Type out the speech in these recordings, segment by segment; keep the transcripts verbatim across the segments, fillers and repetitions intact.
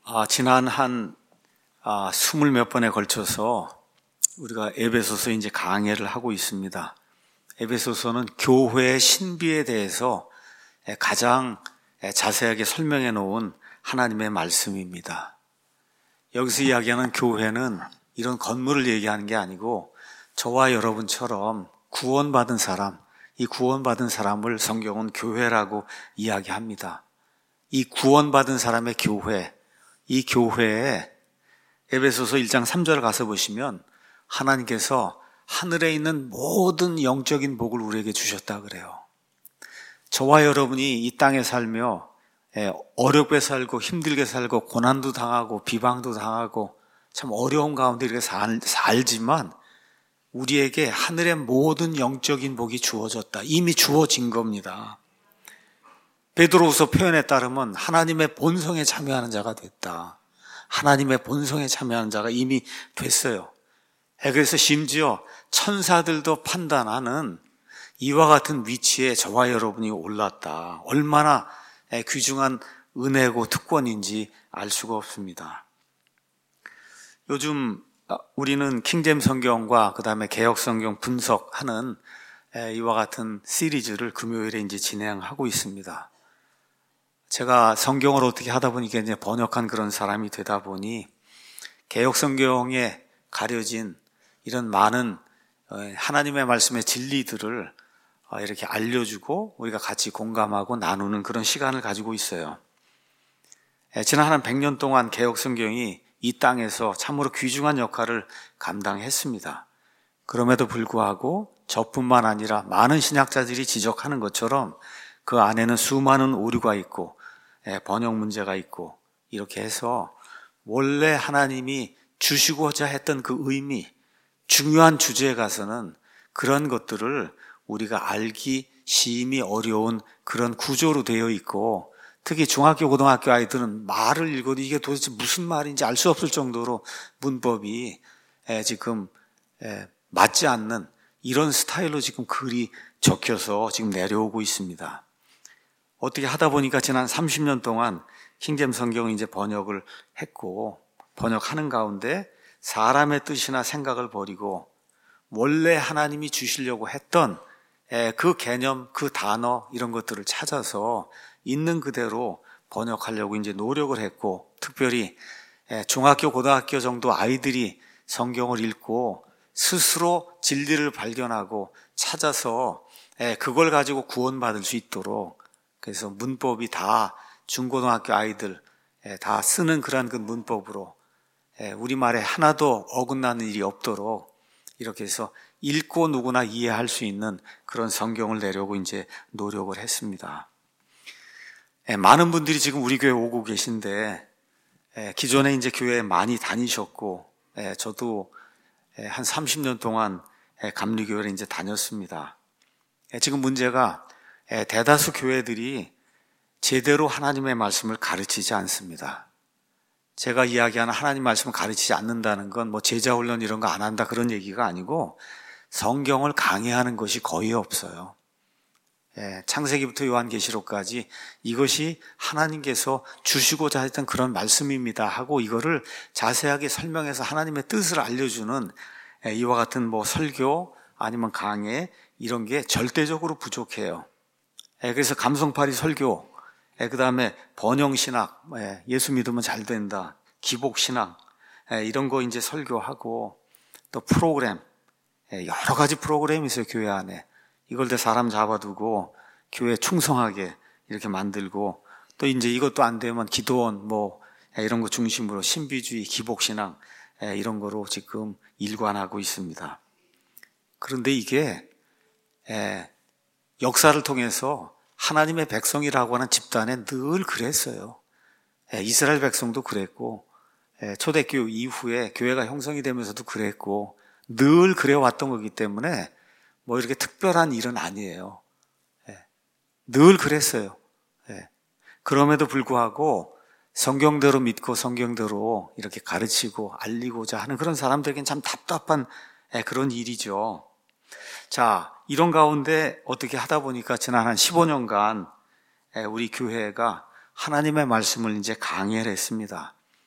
아, 지난 한 아, 스물 몇 번에 걸쳐서 우리가 에베소서 이제 강해를 하고 있습니다. 에베소서는 교회의 신비에 대해서 가장 자세하게 설명해 놓은 하나님의 말씀입니다. 여기서 이야기하는 교회는 이런 건물을 얘기하는 게 아니고 저와 여러분처럼 구원받은 사람, 이 구원받은 사람을 성경은 교회라고 이야기합니다. 이 구원받은 사람의 교회, 이 교회에 에베소서 일 장 삼 절 가서 보시면 하나님께서 하늘에 있는 모든 영적인 복을 우리에게 주셨다 그래요. 저와 여러분이 이 땅에 살며 어렵게 살고 힘들게 살고 고난도 당하고 비방도 당하고 참 어려운 가운데 이렇게 살, 살지만 우리에게 하늘의 모든 영적인 복이 주어졌다. 이미 주어진 겁니다. 베드로후서 표현에 따르면 하나님의 본성에 참여하는 자가 됐다. 하나님의 본성에 참여하는 자가 이미 됐어요. 그래서 심지어 천사들도 판단하는 이와 같은 위치에 저와 여러분이 올랐다. 얼마나 귀중한 은혜고 특권인지 알 수가 없습니다. 요즘 우리는 킹제임 성경과 그 다음에 개역 성경 분석하는 이와 같은 시리즈를 금요일에 이제 진행하고 있습니다. 제가 성경을 어떻게 하다 보니까 이제 번역한 그런 사람이 되다 보니 개역 성경에 가려진 이런 많은 하나님의 말씀의 진리들을 이렇게 알려주고 우리가 같이 공감하고 나누는 그런 시간을 가지고 있어요. 지난 한 백 년 동안 개역 성경이 이 땅에서 참으로 귀중한 역할을 감당했습니다. 그럼에도 불구하고 저뿐만 아니라 많은 신학자들이 지적하는 것처럼 그 안에는 수많은 오류가 있고 번역 문제가 있고 이렇게 해서 원래 하나님이 주시고자 했던 그 의미, 중요한 주제에 가서는 그런 것들을 우리가 알기 심히 어려운 그런 구조로 되어 있고 특히 중학교, 고등학교 아이들은 말을 읽어도 이게 도대체 무슨 말인지 알 수 없을 정도로 문법이 지금 맞지 않는 이런 스타일로 지금 글이 적혀서 지금 내려오고 있습니다. 어떻게 하다 보니까 지난 삼십 년 동안 킹제임 성경을 이제 번역을 했고 번역하는 가운데 사람의 뜻이나 생각을 버리고 원래 하나님이 주시려고 했던 그 개념, 그 단어 이런 것들을 찾아서 있는 그대로 번역하려고 이제 노력을 했고 특별히 중학교, 고등학교 정도 아이들이 성경을 읽고 스스로 진리를 발견하고 찾아서 그걸 가지고 구원받을 수 있도록 그래서 문법이 다 중고등학교 아이들 다 쓰는 그런 그 문법으로 우리말에 하나도 어긋나는 일이 없도록 이렇게 해서 읽고 누구나 이해할 수 있는 그런 성경을 내려고 이제 노력을 했습니다. 많은 분들이 지금 우리 교회 오고 계신데 기존에 이제 교회에 많이 다니셨고 저도 한 삼십 년 동안 감리교회를 이제 다녔습니다. 지금 문제가 대다수 교회들이 제대로 하나님의 말씀을 가르치지 않습니다. 제가 이야기하는 하나님 말씀을 가르치지 않는다는 건 뭐 제자훈련 이런 거 안 한다 그런 얘기가 아니고 성경을 강의하는 것이 거의 없어요. 예, 창세기부터 요한계시록까지 이것이 하나님께서 주시고자 했던 그런 말씀입니다 하고 이거를 자세하게 설명해서 하나님의 뜻을 알려주는 예, 이와 같은 뭐 설교 아니면 강의 이런 게 절대적으로 부족해요. 예, 그래서 감성파리 설교, 예, 그 다음에 번영신학, 예, 예수 믿으면 잘 된다, 기복신학, 예, 이런 거 이제 설교하고 또 프로그램, 예, 여러 가지 프로그램이 있어요, 교회 안에. 이걸 다 사람 잡아두고 교회 충성하게 이렇게 만들고 또 이제 이것도 안 되면 기도원 뭐 예, 이런 거 중심으로 신비주의, 기복신학, 예, 이런 거로 지금 일관하고 있습니다. 그런데 이게 예, 역사를 통해서 하나님의 백성이라고 하는 집단에 늘 그랬어요. 예, 이스라엘 백성도 그랬고 예, 초대교회 이후에 교회가 형성이 되면서도 그랬고 늘 그래왔던 거기 때문에 뭐 이렇게 특별한 일은 아니에요. 예, 늘 그랬어요. 예, 그럼에도 불구하고 성경대로 믿고 성경대로 이렇게 가르치고 알리고자 하는 그런 사람들에겐 참 답답한 예, 그런 일이죠. 자, 이런 가운데 어떻게 하다 보니까 지난 한 십오 년간 우리 교회가 하나님의 말씀을 이제 강해를 했습니다.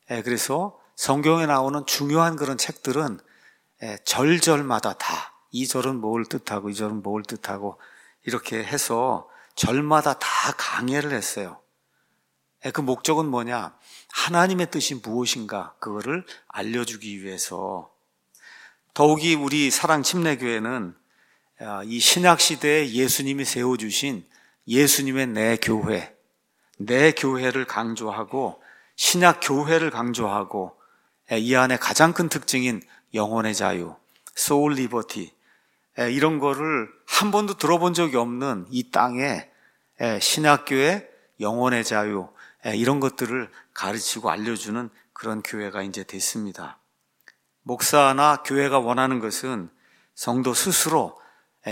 예, 그래서 성경에 나오는 중요한 그런 책들은 예, 절절마다 다 이 절은 뭘 뜻하고 이 절은 뭘 뜻하고 이렇게 해서 절마다 다 강해를 했어요. 예, 그 목적은 뭐냐? 하나님의 뜻이 무엇인가 그거를 알려주기 위해서. 더욱이 우리 사랑 침례교회는 이 신약시대에 예수님이 세워주신 예수님의 내 교회, 내 교회를 강조하고 신약교회를 강조하고 이 안에 가장 큰 특징인 영혼의 자유, 소울 리버티, 이런 거를 한 번도 들어본 적이 없는 이 땅에 신약교회, 영혼의 자유, 이런 것들을 가르치고 알려주는 그런 교회가 이제 됐습니다. 목사나 교회가 원하는 것은 성도 스스로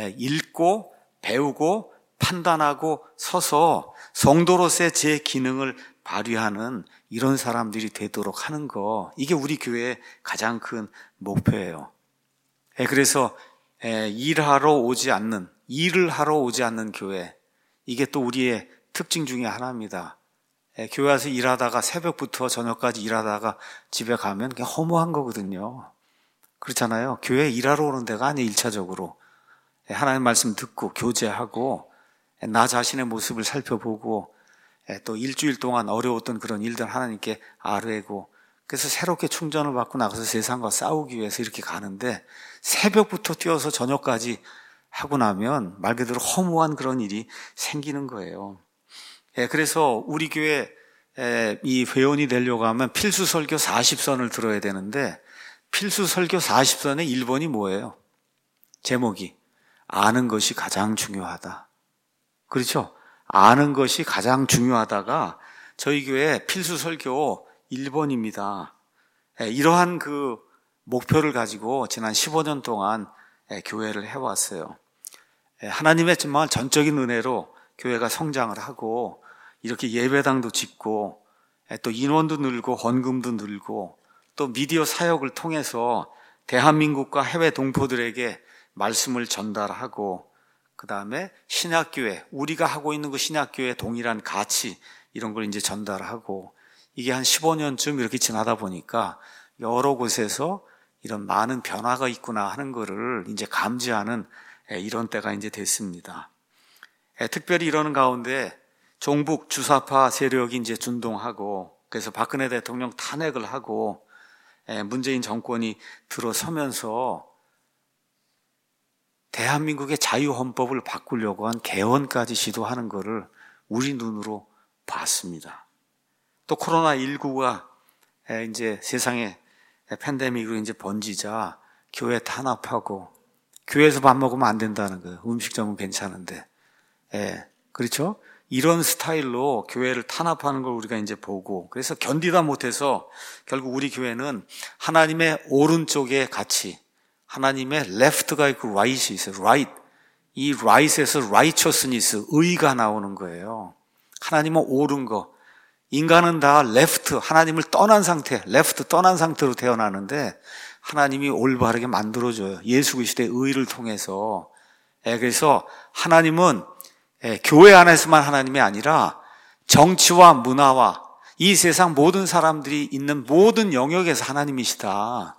읽고 배우고 판단하고 서서 성도로서의 제 기능을 발휘하는 이런 사람들이 되도록 하는 거, 이게 우리 교회의 가장 큰 목표예요. 그래서 일하러 오지 않는, 일을 하러 오지 않는 교회, 이게 또 우리의 특징 중에 하나입니다. 교회 와서 일하다가 새벽부터 저녁까지 일하다가 집에 가면 그냥 허무한 거거든요. 그렇잖아요. 교회에 일하러 오는 데가 아니에요. 일차적으로 하나님 말씀 듣고 교제하고 나 자신의 모습을 살펴보고 또 일주일 동안 어려웠던 그런 일들 하나님께 아뢰고, 그래서 새롭게 충전을 받고 나가서 세상과 싸우기 위해서 이렇게 가는데 새벽부터 뛰어서 저녁까지 하고 나면 말 그대로 허무한 그런 일이 생기는 거예요. 그래서 우리 교회 이 회원이 되려고 하면 필수 설교 사십 선을 들어야 되는데 필수 설교 사십 선의 일 번이 뭐예요? 제목이 아는 것이 가장 중요하다. 그렇죠? 아는 것이 가장 중요하다가 저희 교회 필수 설교 일 번입니다. 이러한 그 목표를 가지고 지난 십오 년 동안 교회를 해왔어요. 하나님의 정말 전적인 은혜로 교회가 성장을 하고 이렇게 예배당도 짓고 또 인원도 늘고 헌금도 늘고 또 미디어 사역을 통해서 대한민국과 해외 동포들에게 말씀을 전달하고, 그 다음에 신약교회, 우리가 하고 있는 그 신약교회 동일한 가치 이런 걸 이제 전달하고, 이게 한 십오 년쯤 이렇게 지나다 보니까 여러 곳에서 이런 많은 변화가 있구나 하는 거를 이제 감지하는 이런 때가 이제 됐습니다. 특별히 이러는 가운데 종북 주사파 세력이 이제 준동하고, 그래서 박근혜 대통령 탄핵을 하고 문재인 정권이 들어서면서 대한민국의 자유헌법을 바꾸려고 한 개헌까지 시도하는 것을 우리 눈으로 봤습니다. 또 코로나십구가 이제 세상에 팬데믹으로 이제 번지자 교회 탄압하고, 교회에서 밥 먹으면 안 된다는 거예요. 음식점은 괜찮은데. 예, 그렇죠? 이런 스타일로 교회를 탄압하는 걸 우리가 이제 보고, 그래서 견디다 못해서 결국 우리 교회는 하나님의 오른쪽에 가치, 하나님의 left가 있고 right이 있어요. right. 이 right에서 righteousness, 의가 나오는 거예요. 하나님은 옳은 거. 인간은 다 left, 하나님을 떠난 상태, left 떠난 상태로 태어나는데 하나님이 올바르게 만들어줘요. 예수 그리스도의 의를 통해서. 그래서 하나님은 교회 안에서만 하나님이 아니라 정치와 문화와 이 세상 모든 사람들이 있는 모든 영역에서 하나님이시다.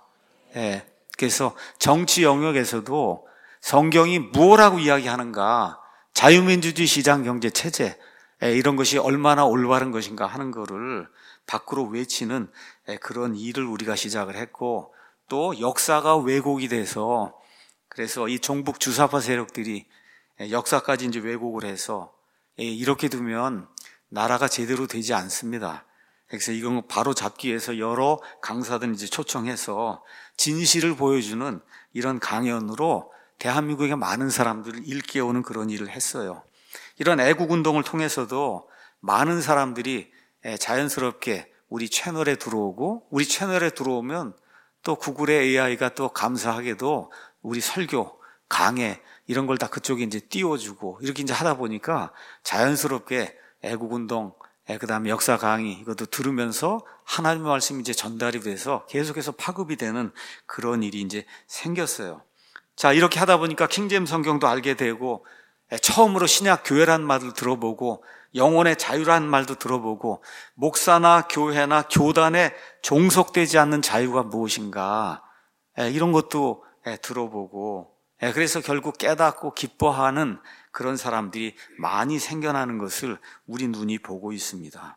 그래서 정치 영역에서도 성경이 무엇라고 이야기하는가, 자유민주주의 시장경제 체제 이런 것이 얼마나 올바른 것인가 하는 거를 밖으로 외치는 그런 일을 우리가 시작을 했고, 또 역사가 왜곡이 돼서, 그래서 이 종북 주사파 세력들이 역사까지 이제 왜곡을 해서 이렇게 두면 나라가 제대로 되지 않습니다. 그래서 이건 바로 잡기 위해서 여러 강사들 이제 초청해서 진실을 보여주는 이런 강연으로 대한민국의 많은 사람들을 일깨우는 그런 일을 했어요. 이런 애국운동을 통해서도 많은 사람들이 자연스럽게 우리 채널에 들어오고, 우리 채널에 들어오면 또 구글의 에이아이가 또 감사하게도 우리 설교, 강해 이런 걸 다 그쪽에 이제 띄워주고, 이렇게 이제 하다 보니까 자연스럽게 애국운동, 그 다음에 역사 강의 이것도 들으면서 하나님의 말씀이 이제 전달이 돼서 계속해서 파급이 되는 그런 일이 이제 생겼어요. 자, 이렇게 하다 보니까 킹제임스 성경도 알게 되고, 처음으로 신약 교회란 말을 들어보고 영혼의 자유라는 말도 들어보고 목사나 교회나 교단에 종속되지 않는 자유가 무엇인가 이런 것도 들어보고 그래서 결국 깨닫고 기뻐하는 그런 사람들이 많이 생겨나는 것을 우리 눈이 보고 있습니다.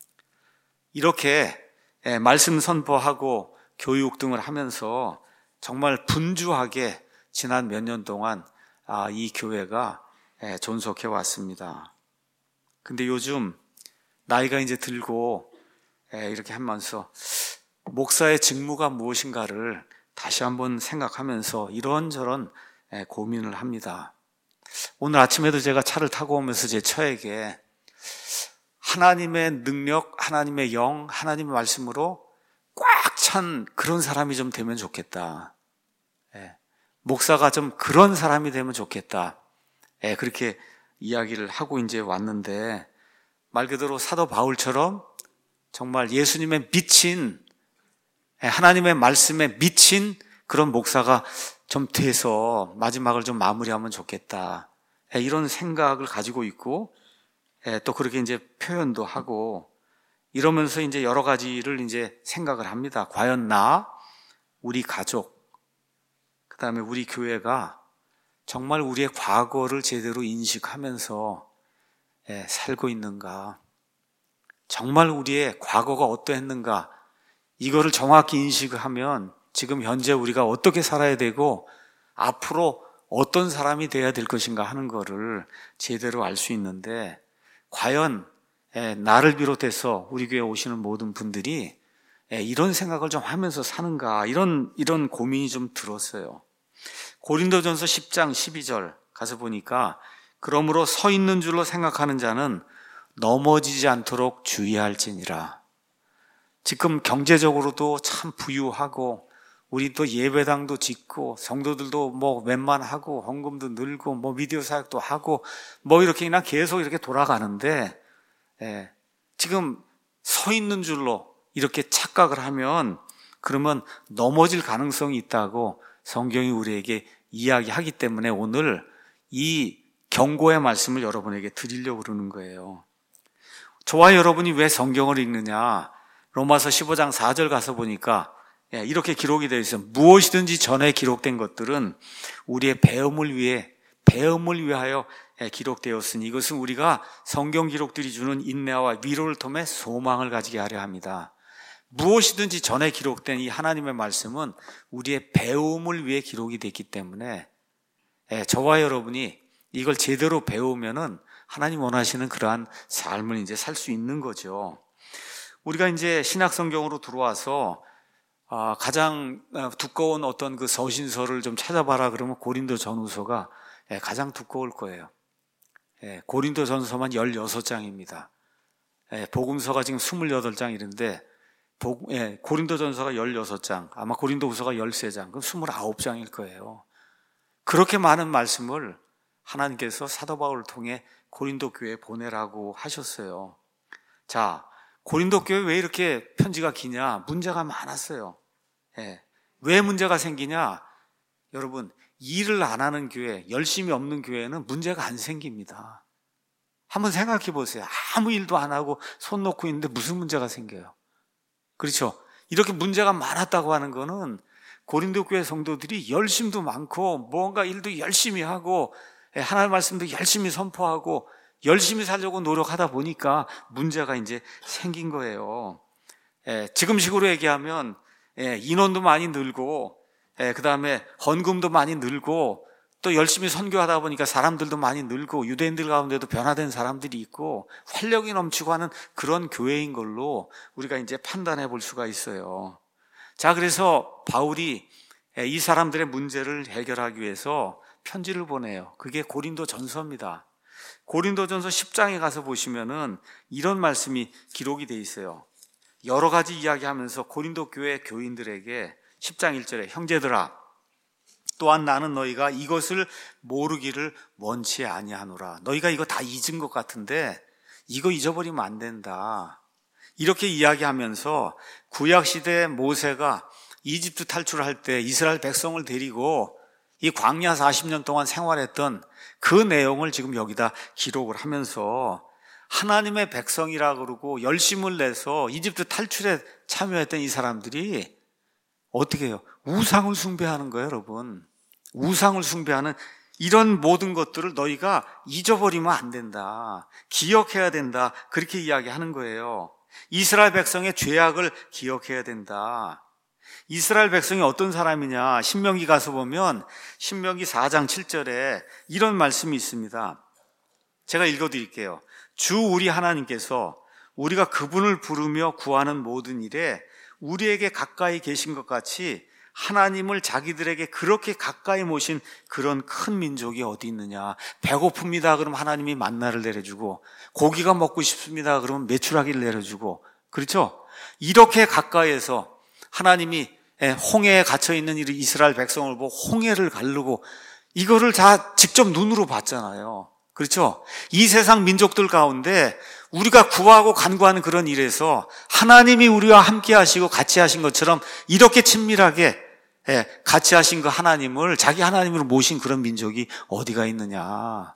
이렇게 말씀 선포하고 교육 등을 하면서 정말 분주하게 지난 몇 년 동안 이 교회가 존속해 왔습니다. 근데 요즘 나이가 이제 들고 이렇게 하면서 목사의 직무가 무엇인가를 다시 한번 생각하면서 이런저런 고민을 합니다. 오늘 아침에도 제가 차를 타고 오면서 제 처에게 하나님의 능력, 하나님의 영, 하나님의 말씀으로 꽉 찬 그런 사람이 좀 되면 좋겠다. 목사가 좀 그런 사람이 되면 좋겠다. 그렇게 이야기를 하고 이제 왔는데 말 그대로 사도 바울처럼 정말 예수님의 미친 하나님의 말씀에 미친 그런 목사가 좀 돼서 마지막을 좀 마무리하면 좋겠다. 이런 생각을 가지고 있고 또 그렇게 이제 표현도 하고 이러면서 이제 여러 가지를 이제 생각을 합니다. 과연 나, 우리 가족, 그 다음에 우리 교회가 정말 우리의 과거를 제대로 인식하면서 살고 있는가? 정말 우리의 과거가 어떠했는가? 이거를 정확히 인식하면 지금 현재 우리가 어떻게 살아야 되고 앞으로 어떤 사람이 돼야 될 것인가 하는 거를 제대로 알 수 있는데 과연 나를 비롯해서 우리 교회에 오시는 모든 분들이 이런 생각을 좀 하면서 사는가 이런 이런 고민이 좀 들었어요. 고린도전서 십 장 십이 절 가서 보니까 그러므로 서 있는 줄로 생각하는 자는 넘어지지 않도록 주의할지니라. 지금 경제적으로도 참 부유하고 우리 또 예배당도 짓고 성도들도 뭐 웬만하고 헌금도 늘고 뭐 미디어 사역도 하고 뭐 이렇게 그냥 계속 이렇게 돌아가는데 예, 지금 서 있는 줄로 이렇게 착각을 하면 그러면 넘어질 가능성이 있다고 성경이 우리에게 이야기하기 때문에 오늘 이 경고의 말씀을 여러분에게 드리려고 그러는 거예요. 저와 여러분이 왜 성경을 읽느냐? 로마서 십오 장 사 절 가서 보니까 이렇게 기록이 되어 있어요. 무엇이든지 전에 기록된 것들은 우리의 배움을 위해 배움을 위하여 기록되었으니 이것은 우리가 성경 기록들이 주는 인내와 위로를 통해 소망을 가지게 하려 합니다. 무엇이든지 전에 기록된 이 하나님의 말씀은 우리의 배움을 위해 기록이 됐기 때문에 저와 여러분이 이걸 제대로 배우면은 하나님 원하시는 그러한 삶을 이제 살 수 있는 거죠. 우리가 이제 신약 성경으로 들어와서 가장 두꺼운 어떤 그 서신서를 좀 찾아봐라 그러면 고린도 전후서가 가장 두꺼울 거예요. 고린도 전서만 열여섯 장입니다. 복음서가 지금 스물여덟 장이는데 고린도 전서가 열여섯 장, 아마 고린도 후서가 열세 장, 그럼 스물아홉 장일 거예요. 그렇게 많은 말씀을 하나님께서 사도 바울을 통해 고린도 교회에 보내라고 하셨어요. 자, 고린도 교회 왜 이렇게 편지가 기냐? 문제가 많았어요. 예. 왜 문제가 생기냐? 여러분, 일을 안 하는 교회, 열심히 없는 교회는 문제가 안 생깁니다. 한번 생각해 보세요. 아무 일도 안 하고 손 놓고 있는데 무슨 문제가 생겨요? 그렇죠? 이렇게 문제가 많았다고 하는 거는 고린도 교회 성도들이 열심도 많고 뭔가 일도 열심히 하고 하나님 말씀도 열심히 선포하고 열심히 살려고 노력하다 보니까 문제가 이제 생긴 거예요. 예, 지금식으로 얘기하면 예, 인원도 많이 늘고 예, 그 다음에 헌금도 많이 늘고 또 열심히 선교하다 보니까 사람들도 많이 늘고 유대인들 가운데도 변화된 사람들이 있고 활력이 넘치고 하는 그런 교회인 걸로 우리가 이제 판단해 볼 수가 있어요. 자, 그래서 바울이 이 사람들의 문제를 해결하기 위해서 편지를 보내요. 그게 고린도 전서입니다. 고린도 전서 십 장에 가서 보시면은 이런 말씀이 기록이 돼 있어요. 여러 가지 이야기하면서 고린도 교회 교인들에게 십 장 일 절에 형제들아 또한 나는 너희가 이것을 모르기를 원치 아니하노라. 너희가 이거 다 잊은 것 같은데 이거 잊어버리면 안 된다. 이렇게 이야기하면서 구약시대 모세가 이집트 탈출할 때 이스라엘 백성을 데리고 이 광야 사십 년 동안 생활했던 그 내용을 지금 여기다 기록을 하면서 하나님의 백성이라 그러고 열심을 내서 이집트 탈출에 참여했던 이 사람들이 어떻게 해요? 우상을 숭배하는 거예요, 여러분. 우상을 숭배하는 이런 모든 것들을 너희가 잊어버리면 안 된다. 기억해야 된다. 그렇게 이야기하는 거예요. 이스라엘 백성의 죄악을 기억해야 된다. 이스라엘 백성이 어떤 사람이냐? 신명기 가서 보면 신명기 사 장 칠 절에 이런 말씀이 있습니다. 제가 읽어드릴게요. 주 우리 하나님께서 우리가 그분을 부르며 구하는 모든 일에 우리에게 가까이 계신 것 같이 하나님을 자기들에게 그렇게 가까이 모신 그런 큰 민족이 어디 있느냐. 배고픕니다 그러면 하나님이 만나를 내려주고, 고기가 먹고 싶습니다 그러면 메추라기를 내려주고, 그렇죠? 이렇게 가까이에서 하나님이 홍해에 갇혀있는 이스라엘 백성을 보고 홍해를 가르고 이거를 다 직접 눈으로 봤잖아요. 그렇죠? 이 세상 민족들 가운데 우리가 구하고 간구하는 그런 일에서 하나님이 우리와 함께 하시고 같이 하신 것처럼 이렇게 친밀하게 같이 하신 그 하나님을 자기 하나님으로 모신 그런 민족이 어디가 있느냐.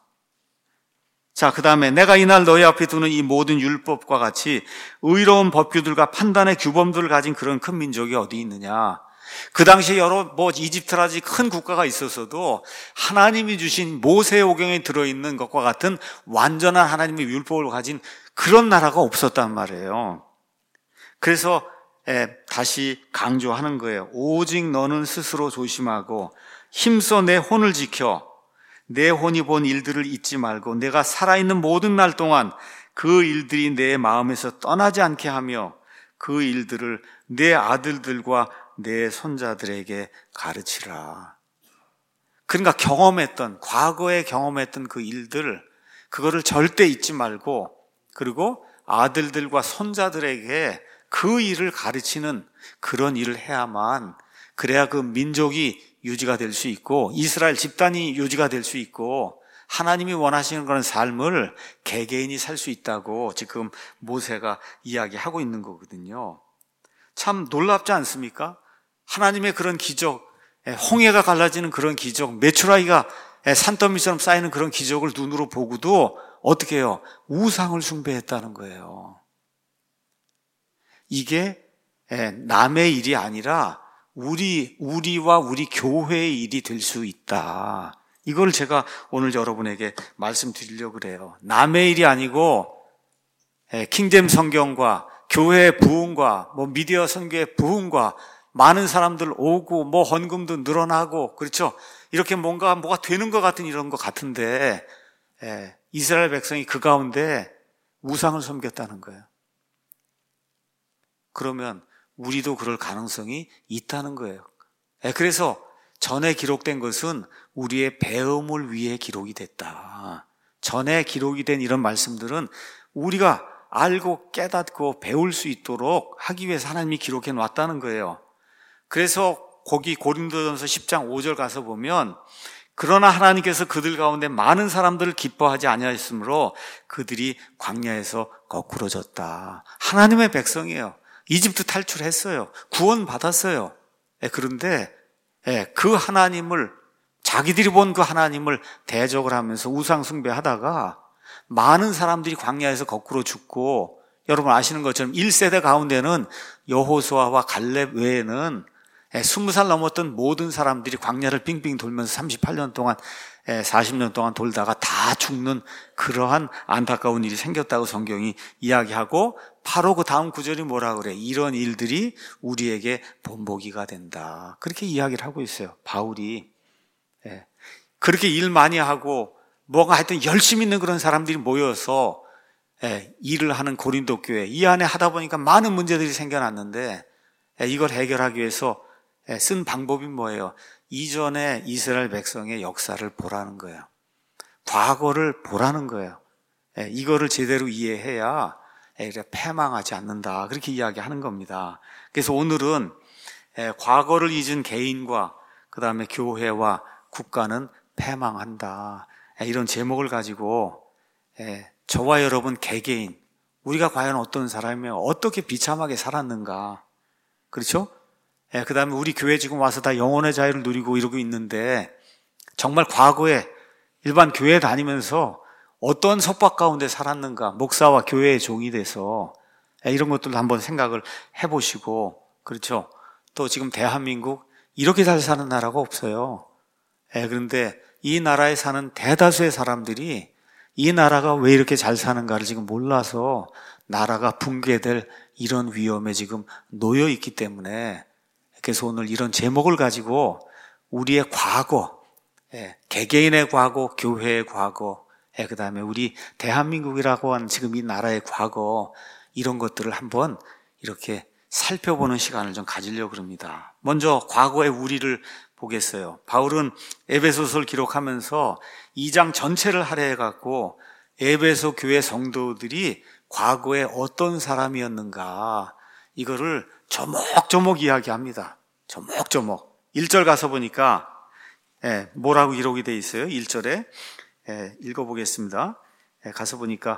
자, 그 다음에 내가 이날 너희 앞에 두는 이 모든 율법과 같이 의로운 법규들과 판단의 규범들을 가진 그런 큰 민족이 어디 있느냐. 그 당시에 여러 뭐 이집트라지 큰 국가가 있었어도 하나님이 주신 모세오경에 들어있는 것과 같은 완전한 하나님의 율법을 가진 그런 나라가 없었단 말이에요. 그래서 에, 다시 강조하는 거예요. 오직 너는 스스로 조심하고 힘써 내 혼을 지켜 내 혼이 본 일들을 잊지 말고 내가 살아있는 모든 날 동안 그 일들이 내 마음에서 떠나지 않게 하며 그 일들을 내 아들들과 내 손자들에게 가르치라. 그러니까 경험했던, 과거에 경험했던 그 일들, 그거를 절대 잊지 말고, 그리고 아들들과 손자들에게 그 일을 가르치는 그런 일을 해야만, 그래야 그 민족이 유지가 될 수 있고 이스라엘 집단이 유지가 될 수 있고 하나님이 원하시는 그런 삶을 개개인이 살 수 있다고 지금 모세가 이야기하고 있는 거거든요. 참 놀랍지 않습니까? 하나님의 그런 기적, 홍해가 갈라지는 그런 기적, 메추라기가 산더미처럼 쌓이는 그런 기적을 눈으로 보고도 어떻게 해요? 우상을 숭배했다는 거예요. 이게 남의 일이 아니라 우리, 우리와 우리 교회의 일이 될 수 있다. 이걸 제가 오늘 여러분에게 말씀드리려고 그래요. 남의 일이 아니고 킹잼 성경과 교회의 부흥과 뭐 미디어 선교의 부흥과 많은 사람들 오고 뭐 헌금도 늘어나고 그렇죠. 이렇게 뭔가 뭐가 되는 것 같은 이런 것 같은데 이스라엘 백성이 그 가운데 우상을 섬겼다는 거예요. 그러면 우리도 그럴 가능성이 있다는 거예요. 그래서 전에 기록된 것은 우리의 배움을 위해 기록이 됐다. 전에 기록이 된 이런 말씀들은 우리가 알고 깨닫고 배울 수 있도록 하기 위해서 하나님이 기록해 놨다는 거예요. 그래서 거기 고린도전서 십 장 오 절 가서 보면 그러나 하나님께서 그들 가운데 많은 사람들을 기뻐하지 아니하였으므로 그들이 광야에서 거꾸러졌다. 하나님의 백성이에요. 이집트 탈출했어요. 구원 받았어요. 그런데 그 하나님을 자기들이 본 그 하나님을 대적을 하면서 우상 숭배하다가 많은 사람들이 광야에서 거꾸로 죽고 여러분 아시는 것처럼 일 세대 가운데는 여호수아와 갈렙 외에는 스무 살 넘었던 모든 사람들이 광야를 빙빙 돌면서 삼십팔 년 동안 사십 년 동안 돌다가 다 죽는 그러한 안타까운 일이 생겼다고 성경이 이야기하고 바로 그 다음 구절이 뭐라 그래? 이런 일들이 우리에게 본보기가 된다. 그렇게 이야기를 하고 있어요. 바울이. 그렇게 일 많이 하고 뭐가 하여튼 열심히 있는 그런 사람들이 모여서 일을 하는 고린도 교회 이 안에 하다 보니까 많은 문제들이 생겨났는데 이걸 해결하기 위해서 쓴 방법이 뭐예요? 이전에 이스라엘 백성의 역사를 보라는 거예요. 과거를 보라는 거예요. 이거를 제대로 이해해야 패망하지 않는다. 그렇게 이야기하는 겁니다. 그래서 오늘은 과거를 잊은 개인과 그 다음에 교회와 국가는 패망한다. 이런 제목을 가지고 저와 여러분 개개인 우리가 과연 어떤 사람이며 어떻게 비참하게 살았는가. 그렇죠? 그 다음에 우리 교회 지금 와서 다 영혼의 자유를 누리고 이러고 있는데 정말 과거에 일반 교회 다니면서 어떤 속박 가운데 살았는가, 목사와 교회의 종이 돼서 이런 것들도 한번 생각을 해보시고, 그렇죠? 또 지금 대한민국 이렇게 잘 사는 나라가 없어요. 그런데 이 나라에 사는 대다수의 사람들이 이 나라가 왜 이렇게 잘 사는가를 지금 몰라서 나라가 붕괴될 이런 위험에 지금 놓여 있기 때문에, 그래서 오늘 이런 제목을 가지고 우리의 과거, 개개인의 과거, 교회의 과거, 그 다음에 우리 대한민국이라고 하는 지금 이 나라의 과거, 이런 것들을 한번 이렇게 살펴보는 시간을 좀 가지려고 합니다. 먼저 과거의 우리를 보겠어요. 바울은 에베소서를 기록하면서 이 장 전체를 할애해갖고 에베소 교회 성도들이 과거에 어떤 사람이었는가, 이거를 조목조목 이야기합니다. 조목조목. 일 절 가서 보니까 예, 뭐라고 기록이 되어 있어요? 일 절에 예, 읽어보겠습니다. 예, 가서 보니까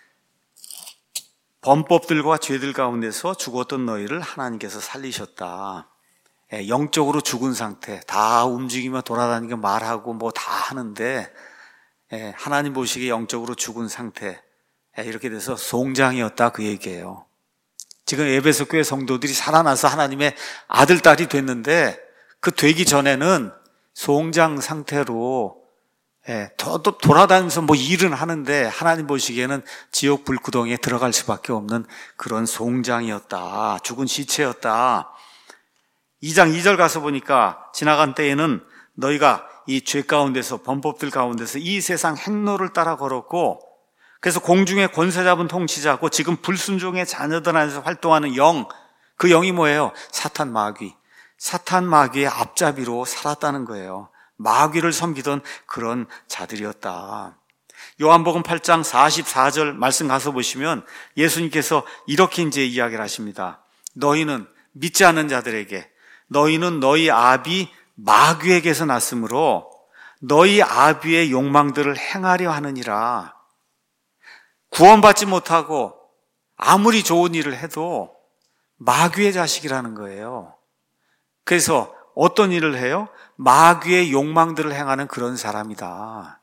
범법들과 죄들 가운데서 죽었던 너희를 하나님께서 살리셨다. 예, 영적으로 죽은 상태, 다 움직이며 돌아다니며 말하고 뭐 다 하는데 예, 하나님 보시기에 영적으로 죽은 상태, 예, 이렇게 돼서 송장이었다, 그 얘기예요. 지금 에베소 교회 성도들이 살아나서 하나님의 아들, 딸이 됐는데 그 되기 전에는 송장 상태로 예, 더, 더 돌아다니면서 뭐 일은 하는데 하나님 보시기에는 지옥 불구덩이에 들어갈 수밖에 없는 그런 송장이었다, 죽은 시체였다. 이 장 이 절 가서 보니까 지나간 때에는 너희가 이 죄 가운데서, 범법들 가운데서 이 세상 행로를 따라 걸었고, 그래서 공중의 권세 잡은 통치자고 지금 불순종의 자녀들 안에서 활동하는 영, 그 영이 뭐예요? 사탄 마귀. 사탄 마귀의 앞잡이로 살았다는 거예요. 마귀를 섬기던 그런 자들이었다. 요한복음 팔 장 사십사 절 말씀 가서 보시면 예수님께서 이렇게 이제 이야기를 하십니다. 너희는 믿지 않는 자들에게, 너희는 너희 아비 마귀에게서 났으므로 너희 아비의 욕망들을 행하려 하느니라. 구원받지 못하고 아무리 좋은 일을 해도 마귀의 자식이라는 거예요. 그래서 어떤 일을 해요? 마귀의 욕망들을 행하는 그런 사람이다.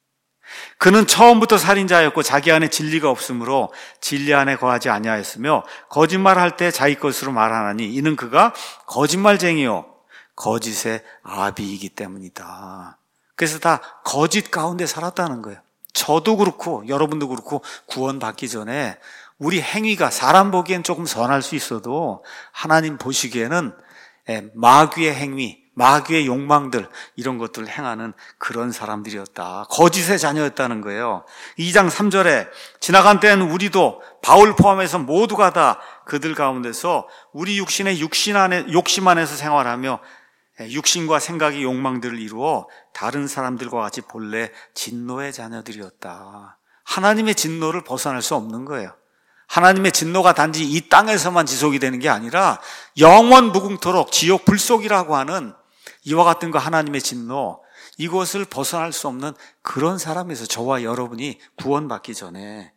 그는 처음부터 살인자였고 자기 안에 진리가 없으므로 진리 안에 거하지 아니하였으며 거짓말할 때 자기 것으로 말하나니 이는 그가 거짓말쟁이요 거짓의 아비이기 때문이다. 그래서 다 거짓 가운데 살았다는 거예요. 저도 그렇고 여러분도 그렇고 구원받기 전에 우리 행위가 사람 보기엔 조금 선할 수 있어도 하나님 보시기에는 마귀의 행위, 마귀의 욕망들, 이런 것들을 행하는 그런 사람들이었다. 거짓의 자녀였다는 거예요. 이 장 삼 절에 지나간 때는 우리도 바울 포함해서 모두가 다 그들 가운데서 우리 육신의 육신 안에, 욕심 안에서 생활하며 육신과 생각의 욕망들을 이루어 다른 사람들과 같이 본래 진노의 자녀들이었다. 하나님의 진노를 벗어날 수 없는 거예요. 하나님의 진노가 단지 이 땅에서만 지속이 되는 게 아니라 영원 무궁토록 지옥 불속이라고 하는 이와 같은 거, 하나님의 진노, 이것을 벗어날 수 없는 그런 사람에서 저와 여러분이 구원받기 전에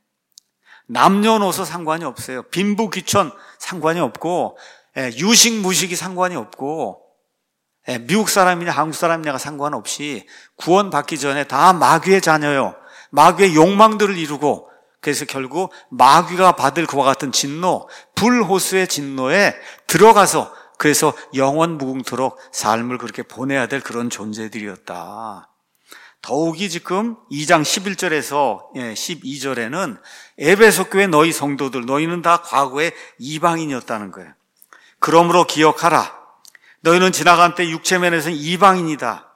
남녀노소 상관이 없어요. 빈부귀천 상관이 없고 유식 무식이 상관이 없고 미국 사람이냐 한국 사람이냐가 상관없이 구원받기 전에 다 마귀의 자녀요. 마귀의 욕망들을 이루고, 그래서 결국 마귀가 받을 그와 같은 진노, 불호수의 진노에 들어가서 그래서 영원 무궁토록 삶을 그렇게 보내야 될 그런 존재들이었다. 더욱이 지금 이 장 십일 절에서 십이 절에는 에베소 교회 너희 성도들, 너희는 다 과거에 이방인이었다는 거예요. 그러므로 기억하라. 너희는 지나간 때 육체면에서는 이방인이다.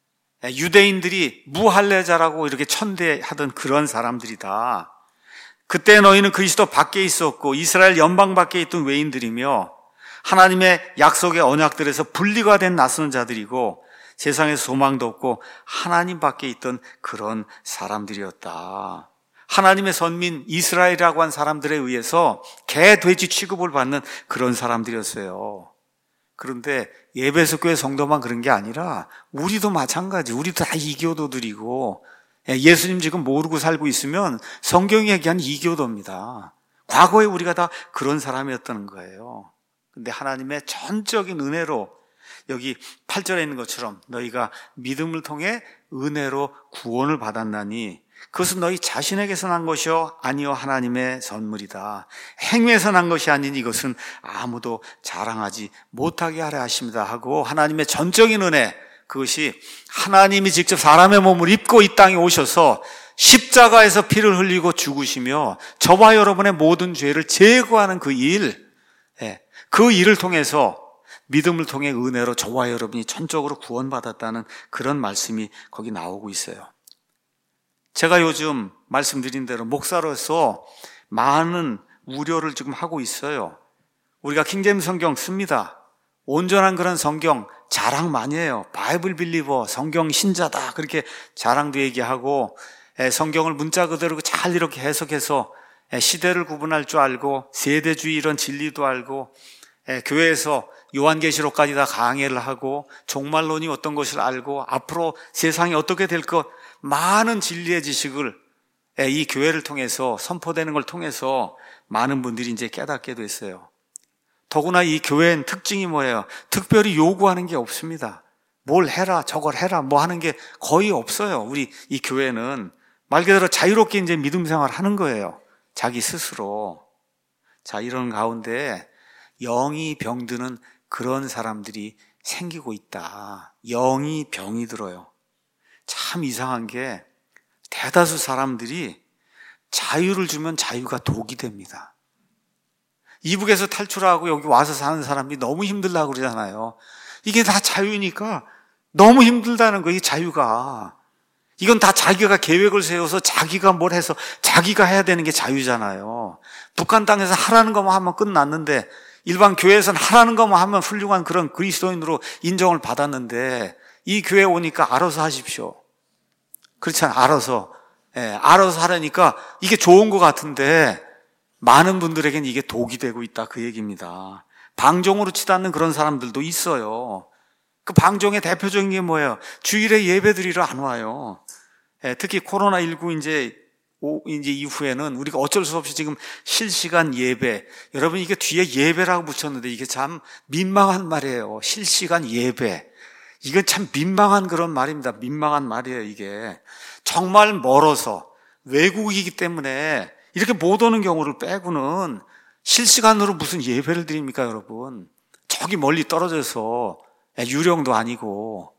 유대인들이 무할례자라고 이렇게 천대하던 그런 사람들이다. 그때 너희는 그리스도 밖에 있었고 이스라엘 연방 밖에 있던 외인들이며 하나님의 약속의 언약들에서 분리가 된 낯선 자들이고 세상에서 소망도 없고 하나님 밖에 있던 그런 사람들이었다. 하나님의 선민 이스라엘이라고 한 사람들에 의해서 개, 돼지 취급을 받는 그런 사람들이었어요. 그런데 에베소 교회 성도만 그런 게 아니라 우리도 마찬가지. 우리도 다 이교도들이고 예수님 지금 모르고 살고 있으면 성경이 얘기한 이교도입니다. 과거에 우리가 다 그런 사람이었다는 거예요. 근데 하나님의 전적인 은혜로 여기 팔 절에 있는 것처럼 너희가 믿음을 통해 은혜로 구원을 받았나니 그것은 너희 자신에게서 난 것이요 아니요 하나님의 선물이다. 행위에서 난 것이 아닌 이것은 아무도 자랑하지 못하게 하려 하십니다 하고, 하나님의 전적인 은혜, 그것이 하나님이 직접 사람의 몸을 입고 이 땅에 오셔서 십자가에서 피를 흘리고 죽으시며 저와 여러분의 모든 죄를 제거하는 그 일, 그 일을 통해서 믿음을 통해 은혜로 저와 여러분이 전적으로 구원받았다는 그런 말씀이 거기 나오고 있어요. 제가 요즘 말씀드린 대로 목사로서 많은 우려를 지금 하고 있어요. 우리가 킹제임스 성경 씁니다. 온전한 그런 성경 자랑 많이 해요. 바이블 빌리버, 성경 신자다, 그렇게 자랑도 얘기하고, 성경을 문자 그대로 잘 이렇게 해석해서 시대를 구분할 줄 알고, 세대주의 이런 진리도 알고, 교회에서 요한계시록까지 다 강해를 하고, 종말론이 어떤 것을 알고, 앞으로 세상이 어떻게 될 것, 많은 진리의 지식을 이 교회를 통해서, 선포되는 걸 통해서 많은 분들이 이제 깨닫게 됐어요. 더구나 이 교회는 특징이 뭐예요? 특별히 요구하는 게 없습니다. 뭘 해라, 저걸 해라, 뭐 하는 게 거의 없어요. 우리 이 교회는 말 그대로 자유롭게 이제 믿음 생활 하는 거예요. 자기 스스로. 자, 이런 가운데 영이 병드는 그런 사람들이 생기고 있다. 영이 병이 들어요. 참 이상한 게 대다수 사람들이 자유를 주면 자유가 독이 됩니다. 이북에서 탈출하고 여기 와서 사는 사람이 너무 힘들다고 그러잖아요. 이게 다 자유니까 너무 힘들다는 거예요, 이 자유가. 이건 다 자기가 계획을 세워서 자기가 뭘 해서 자기가 해야 되는 게 자유잖아요. 북한 땅에서 하라는 것만 하면 끝났는데, 일반 교회에서는 하라는 것만 하면 훌륭한 그런 그리스도인으로 인정을 받았는데, 이 교회에 오니까 알아서 하십시오. 그렇잖아요. 알아서. 예, 알아서 하라니까 이게 좋은 것 같은데 많은 분들에겐 이게 독이 되고 있다, 그 얘기입니다. 방종으로 치닫는 그런 사람들도 있어요. 그 방종의 대표적인 게 뭐예요? 주일에 예배드리러 안 와요. 예, 특히 코로나십구 이제, 오, 이제 이후에는 우리가 어쩔 수 없이 지금 실시간 예배, 여러분 이게 뒤에 예배라고 붙였는데 이게 참 민망한 말이에요. 실시간 예배. 이건 참 민망한 그런 말입니다. 민망한 말이에요, 이게. 정말 멀어서 외국이기 때문에 이렇게 못 오는 경우를 빼고는 실시간으로 무슨 예배를 드립니까, 여러분? 저기 멀리 떨어져서 유령도 아니고.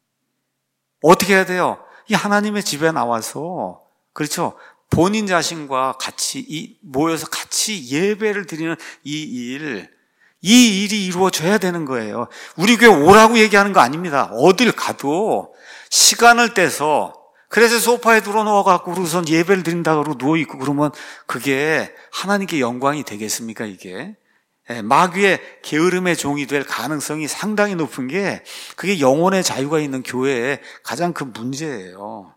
어떻게 해야 돼요? 이 하나님의 집에 나와서, 그렇죠? 본인 자신과 같이 이 모여서 같이 예배를 드리는 이 일, 이 일이 이루어져야 되는 거예요. 우리 교회 오라고 얘기하는 거 아닙니다. 어딜 가도 시간을 떼서, 그래서 소파에 들어 누워갖고 우선 예배를 드린다고 그러고 누워있고 그러면 그게 하나님께 영광이 되겠습니까, 이게? 마귀의 게으름의 종이 될 가능성이 상당히 높은 게, 그게 영혼의 자유가 있는 교회의 가장 큰 문제예요.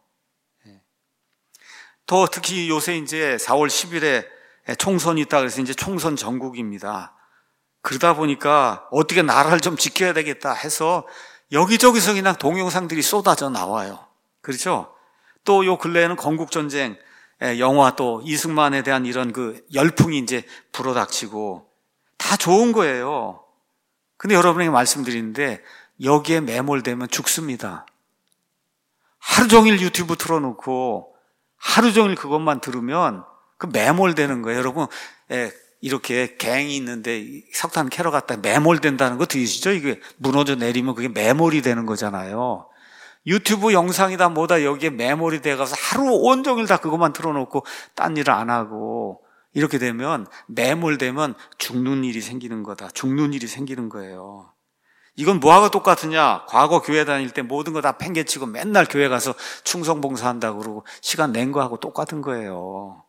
더 특히 요새 이제 사월 십일에 총선이 있다 그래서 이제 총선 전국입니다. 그러다 보니까 어떻게 나라를 좀 지켜야 되겠다 해서 여기저기서 그냥 동영상들이 쏟아져 나와요. 그렇죠? 또 요 근래에는 건국전쟁 영화, 또 이승만에 대한 이런 그 열풍이 이제 불어닥치고, 다 좋은 거예요. 근데 여러분에게 말씀드리는데 여기에 매몰되면 죽습니다. 하루 종일 유튜브 틀어놓고 하루 종일 그것만 들으면 그 매몰되는 거예요. 여러분, 예, 이렇게 갱이 있는데 석탄 캐러 갔다 매몰된다는 거 들으시죠? 이게 무너져 내리면 그게 매몰이 되는 거잖아요. 유튜브 영상이다 뭐다 여기에 매몰이 돼가서 하루 온종일 다 그것만 틀어놓고 딴 일을 안 하고, 이렇게 되면 매몰되면 죽는 일이 생기는 거다. 죽는 일이 생기는 거예요. 이건 뭐하고 똑같으냐? 과거 교회 다닐 때 모든 거 다 팽개치고 맨날 교회 가서 충성봉사한다고 그러고 시간 낸 거하고 똑같은 거예요.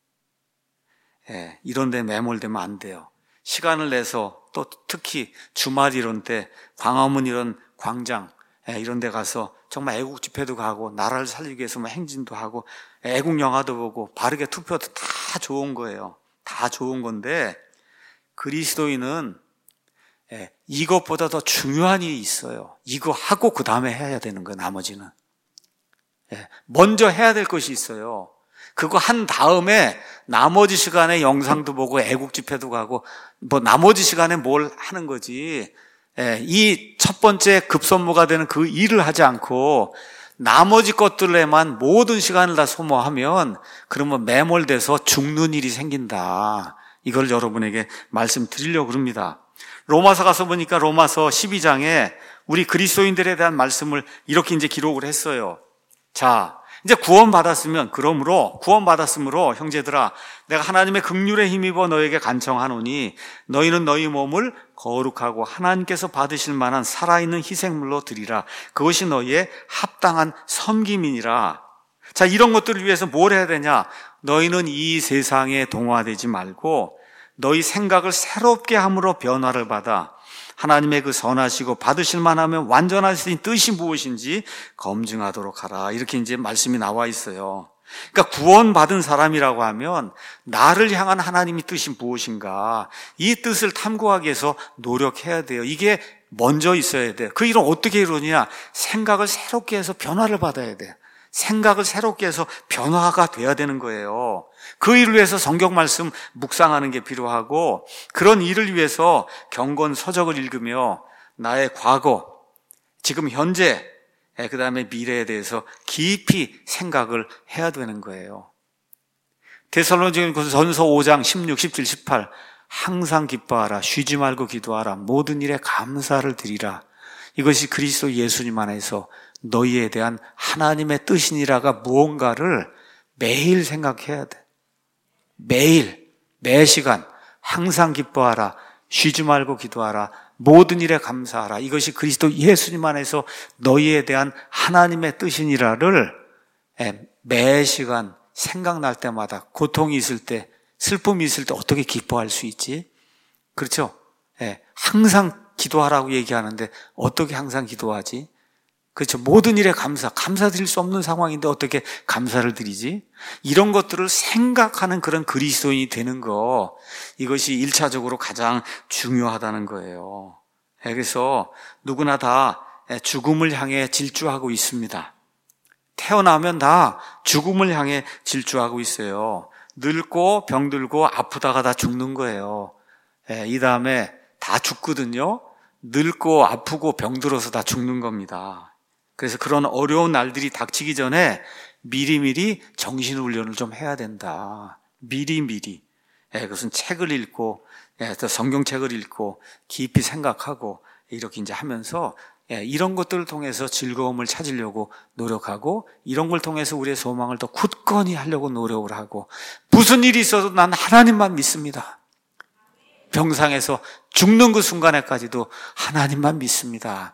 예, 이런 데 매몰되면 안 돼요. 시간을 내서, 또 특히 주말 이런 때 광화문 이런 광장, 예, 이런 데 가서 정말 애국 집회도 가고 나라를 살리기 위해서 뭐 행진도 하고 애국 영화도 보고 바르게 투표도 다 좋은 거예요. 다 좋은 건데 그리스도인은 예, 이것보다 더 중요한 일이 있어요. 이거 하고 그 다음에 해야 되는 거예요. 나머지는 예, 먼저 해야 될 것이 있어요. 그거 한 다음에 나머지 시간에 영상도 보고 애국 집회도 가고 뭐 나머지 시간에 뭘 하는 거지. 이 첫 번째 급선무가 되는 그 일을 하지 않고 나머지 것들에만 모든 시간을 다 소모하면 그러면 매몰돼서 죽는 일이 생긴다. 이걸 여러분에게 말씀드리려고 합니다. 로마서 가서 보니까 로마서 십이 장에 우리 그리스도인들에 대한 말씀을 이렇게 이제 기록을 했어요. 자, 이제 구원받았으면, 그러므로 구원받았으므로 형제들아, 내가 하나님의 긍휼에 힘입어 너에게 간청하노니 너희는 너희 몸을 거룩하고 하나님께서 받으실 만한 살아있는 희생물로 드리라. 그것이 너희의 합당한 섬김이니라. 자, 이런 것들을 위해서 뭘 해야 되냐? 너희는 이 세상에 동화되지 말고 너희 생각을 새롭게 함으로 변화를 받아 하나님의 그 선하시고 받으실 만하면 완전하신 뜻이 무엇인지 검증하도록 하라. 이렇게 이제 말씀이 나와 있어요. 그러니까 구원받은 사람이라고 하면 나를 향한 하나님의 뜻이 무엇인가, 이 뜻을 탐구하기 위해서 노력해야 돼요. 이게 먼저 있어야 돼요. 그 일은 어떻게 이루느냐? 생각을 새롭게 해서 변화를 받아야 돼요. 생각을 새롭게 해서 변화가 돼야 되는 거예요. 그 일을 위해서 성경 말씀 묵상하는 게 필요하고, 그런 일을 위해서 경건 서적을 읽으며 나의 과거, 지금 현재, 그 다음에 미래에 대해서 깊이 생각을 해야 되는 거예요. 데살로니가전서 오 장 십육, 십칠, 십팔 항상 기뻐하라, 쉬지 말고 기도하라, 모든 일에 감사를 드리라. 이것이 그리스도 예수님 안에서 너희에 대한 하나님의 뜻이니라가 무언가를 매일 생각해야 돼. 매일, 매 시간 항상 기뻐하라, 쉬지 말고 기도하라, 모든 일에 감사하라. 이것이 그리스도 예수님 안에서 너희에 대한 하나님의 뜻이니라를 매 시간 생각날 때마다, 고통이 있을 때, 슬픔이 있을 때 어떻게 기뻐할 수 있지? 그렇죠? 항상 기도하라고 얘기하는데 어떻게 항상 기도하지? 그렇죠. 모든 일에 감사, 감사드릴 수 없는 상황인데 어떻게 감사를 드리지? 이런 것들을 생각하는 그런 그리스도인이 되는 거, 이것이 일차적으로 가장 중요하다는 거예요. 그래서 누구나 다 죽음을 향해 질주하고 있습니다. 태어나면 다 죽음을 향해 질주하고 있어요. 늙고 병들고 아프다가 다 죽는 거예요. 이 다음에 다 죽거든요. 늙고 아프고 병들어서 다 죽는 겁니다. 그래서 그런 어려운 날들이 닥치기 전에 미리미리 정신훈련을 좀 해야 된다. 미리미리. 예, 그것은 책을 읽고, 예, 또 성경책을 읽고, 깊이 생각하고, 이렇게 이제 하면서, 예, 이런 것들을 통해서 즐거움을 찾으려고 노력하고, 이런 걸 통해서 우리의 소망을 더 굳건히 하려고 노력을 하고, 무슨 일이 있어도 난 하나님만 믿습니다. 병상에서 죽는 그 순간에까지도 하나님만 믿습니다.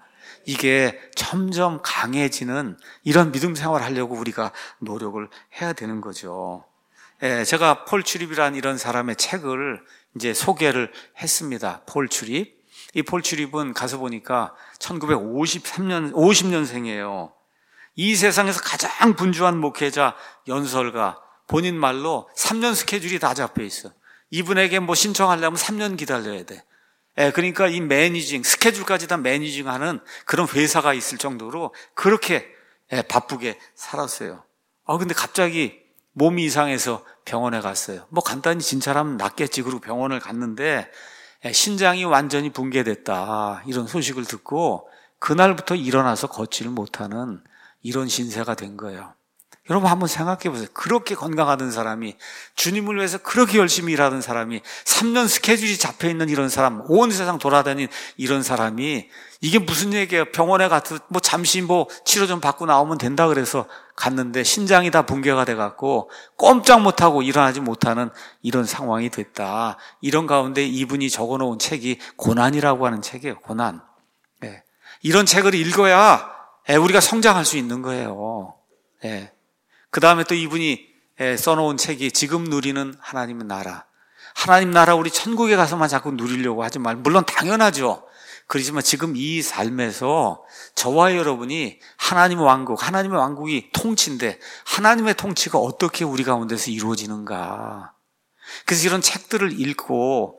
이게 점점 강해지는 이런 믿음 생활을 하려고 우리가 노력을 해야 되는 거죠. 예, 제가 폴 출입이라는 이런 사람의 책을 이제 소개를 했습니다. 폴 출입. 이 폴 출입은 가서 보니까 천구백오십삼 년, 오십 년생이에요. 이 세상에서 가장 분주한 목회자, 연설가, 본인 말로 삼 년 스케줄이 다 잡혀 있어. 이분에게 뭐 신청하려면 삼 년 기다려야 돼. 예, 그러니까 이 매니징, 스케줄까지 다 매니징하는 그런 회사가 있을 정도로 그렇게 예, 바쁘게 살았어요. 아, 근데 갑자기 몸이 이상해서 병원에 갔어요. 뭐 간단히 진찰하면 낫겠지. 그리고 병원을 갔는데 예, 신장이 완전히 붕괴됐다. 이런 소식을 듣고 그날부터 일어나서 걷지를 못하는 이런 신세가 된 거예요. 여러분 한번 생각해 보세요. 그렇게 건강하던 사람이, 주님을 위해서 그렇게 열심히 일하던 사람이, 삼 년 스케줄이 잡혀있는 이런 사람, 온 세상 돌아다닌 이런 사람이, 이게 무슨 얘기예요? 병원에 가서 뭐 잠시 뭐 치료 좀 받고 나오면 된다 그래서 갔는데 신장이 다 붕괴가 돼갖고 꼼짝 못하고 일어나지 못하는 이런 상황이 됐다. 이런 가운데 이분이 적어놓은 책이 고난이라고 하는 책이에요. 고난. 네. 이런 책을 읽어야 우리가 성장할 수 있는 거예요. 네. 그 다음에 또 이분이 써놓은 책이 지금 누리는 하나님의 나라. 하나님 나라 우리 천국에 가서만 자꾸 누리려고 하지 말고, 물론 당연하죠. 그렇지만 지금 이 삶에서 저와 여러분이 하나님의 왕국, 하나님의 왕국이 통치인데 하나님의 통치가 어떻게 우리 가운데서 이루어지는가. 그래서 이런 책들을 읽고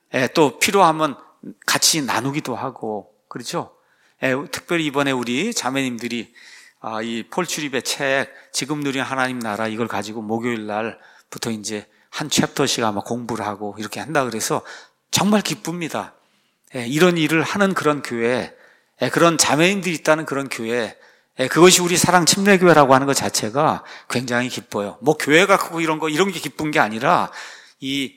또 필요하면 같이 나누기도 하고, 그렇죠? 특별히 이번에 우리 자매님들이 아, 이 폴 출입의 책, 지금 누리는 하나님 나라, 이걸 가지고 목요일 날부터 이제 한 챕터씩 아마 공부를 하고 이렇게 한다 그래서 정말 기쁩니다. 이런 일을 하는 그런 교회, 그런 자매인들이 있다는 그런 교회, 그것이 우리 사랑 침례교회라고 하는 것 자체가 굉장히 기뻐요. 뭐 교회가 크고 이런 거 이런 게 기쁜 게 아니라 이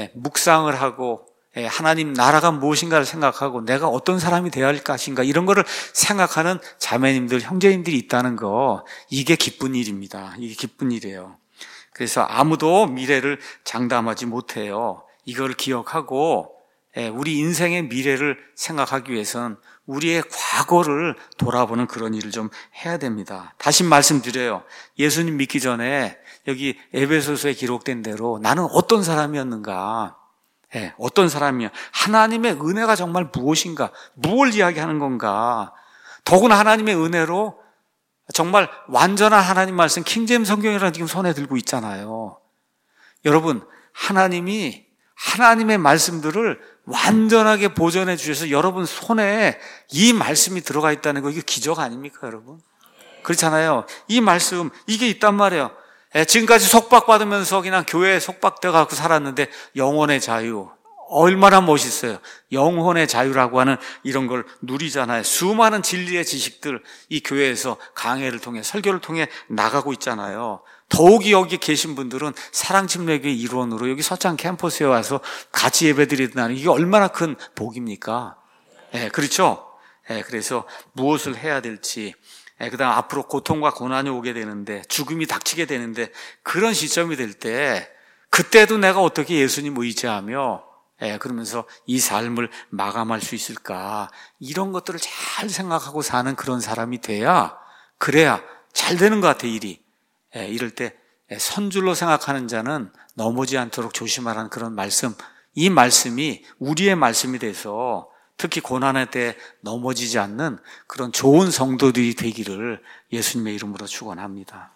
묵상을 하고 하나님 나라가 무엇인가를 생각하고 내가 어떤 사람이 되어야 할 것인가 이런 거를 생각하는 자매님들, 형제님들이 있다는 거, 이게 기쁜 일입니다. 이게 기쁜 일이에요. 그래서 아무도 미래를 장담하지 못해요. 이걸 기억하고 우리 인생의 미래를 생각하기 위해서는 우리의 과거를 돌아보는 그런 일을 좀 해야 됩니다. 다시 말씀드려요. 예수님 믿기 전에 여기 에베소서에 기록된 대로 나는 어떤 사람이었는가? 예, 어떤 사람이야? 하나님의 은혜가 정말 무엇인가? 무엇을 이야기하는 건가? 더구나 하나님의 은혜로 정말 완전한 하나님 말씀, 킹제임스 성경이라는 지금 손에 들고 있잖아요. 여러분, 하나님이 하나님의 말씀들을 완전하게 보존해 주셔서 여러분 손에 이 말씀이 들어가 있다는 거, 이게 기적 아닙니까, 여러분? 그렇잖아요. 이 말씀, 이게 있단 말이에요. 지금까지 속박받으면서 그냥 교회에 속박돼 갖고 살았는데 영혼의 자유, 얼마나 멋있어요. 영혼의 자유라고 하는 이런 걸 누리잖아요. 수많은 진리의 지식들 이 교회에서 강해를 통해 설교를 통해 나가고 있잖아요. 더욱이 여기 계신 분들은 사랑침례교회 일원으로 여기 서창 캠퍼스에 와서 같이 예배드리는 이게 얼마나 큰 복입니까? 네, 그렇죠? 네, 그래서 무엇을 해야 될지, 네, 그다음 앞으로 고통과 고난이 오게 되는데, 죽음이 닥치게 되는데, 그런 시점이 될 때 그때도 내가 어떻게 예수님 의지하며 예, 그러면서 이 삶을 마감할 수 있을까, 이런 것들을 잘 생각하고 사는 그런 사람이 돼야, 그래야 잘 되는 것 같아, 일이. 예, 이럴 때 선줄로 생각하는 자는 넘어지 않도록 조심하라는 그런 말씀, 이 말씀이 우리의 말씀이 돼서 특히 고난의 때 넘어지지 않는 그런 좋은 성도들이 되기를 예수님의 이름으로 축원합니다.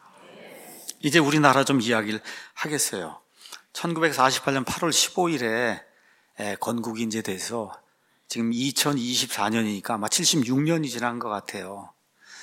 이제 우리나라 좀 이야기를 하겠어요. 천구백사십팔 년 팔월 십오일에 건국이 이제 돼서 지금 이천이십사 년이니까 아마 칠십육 년이 지난 것 같아요.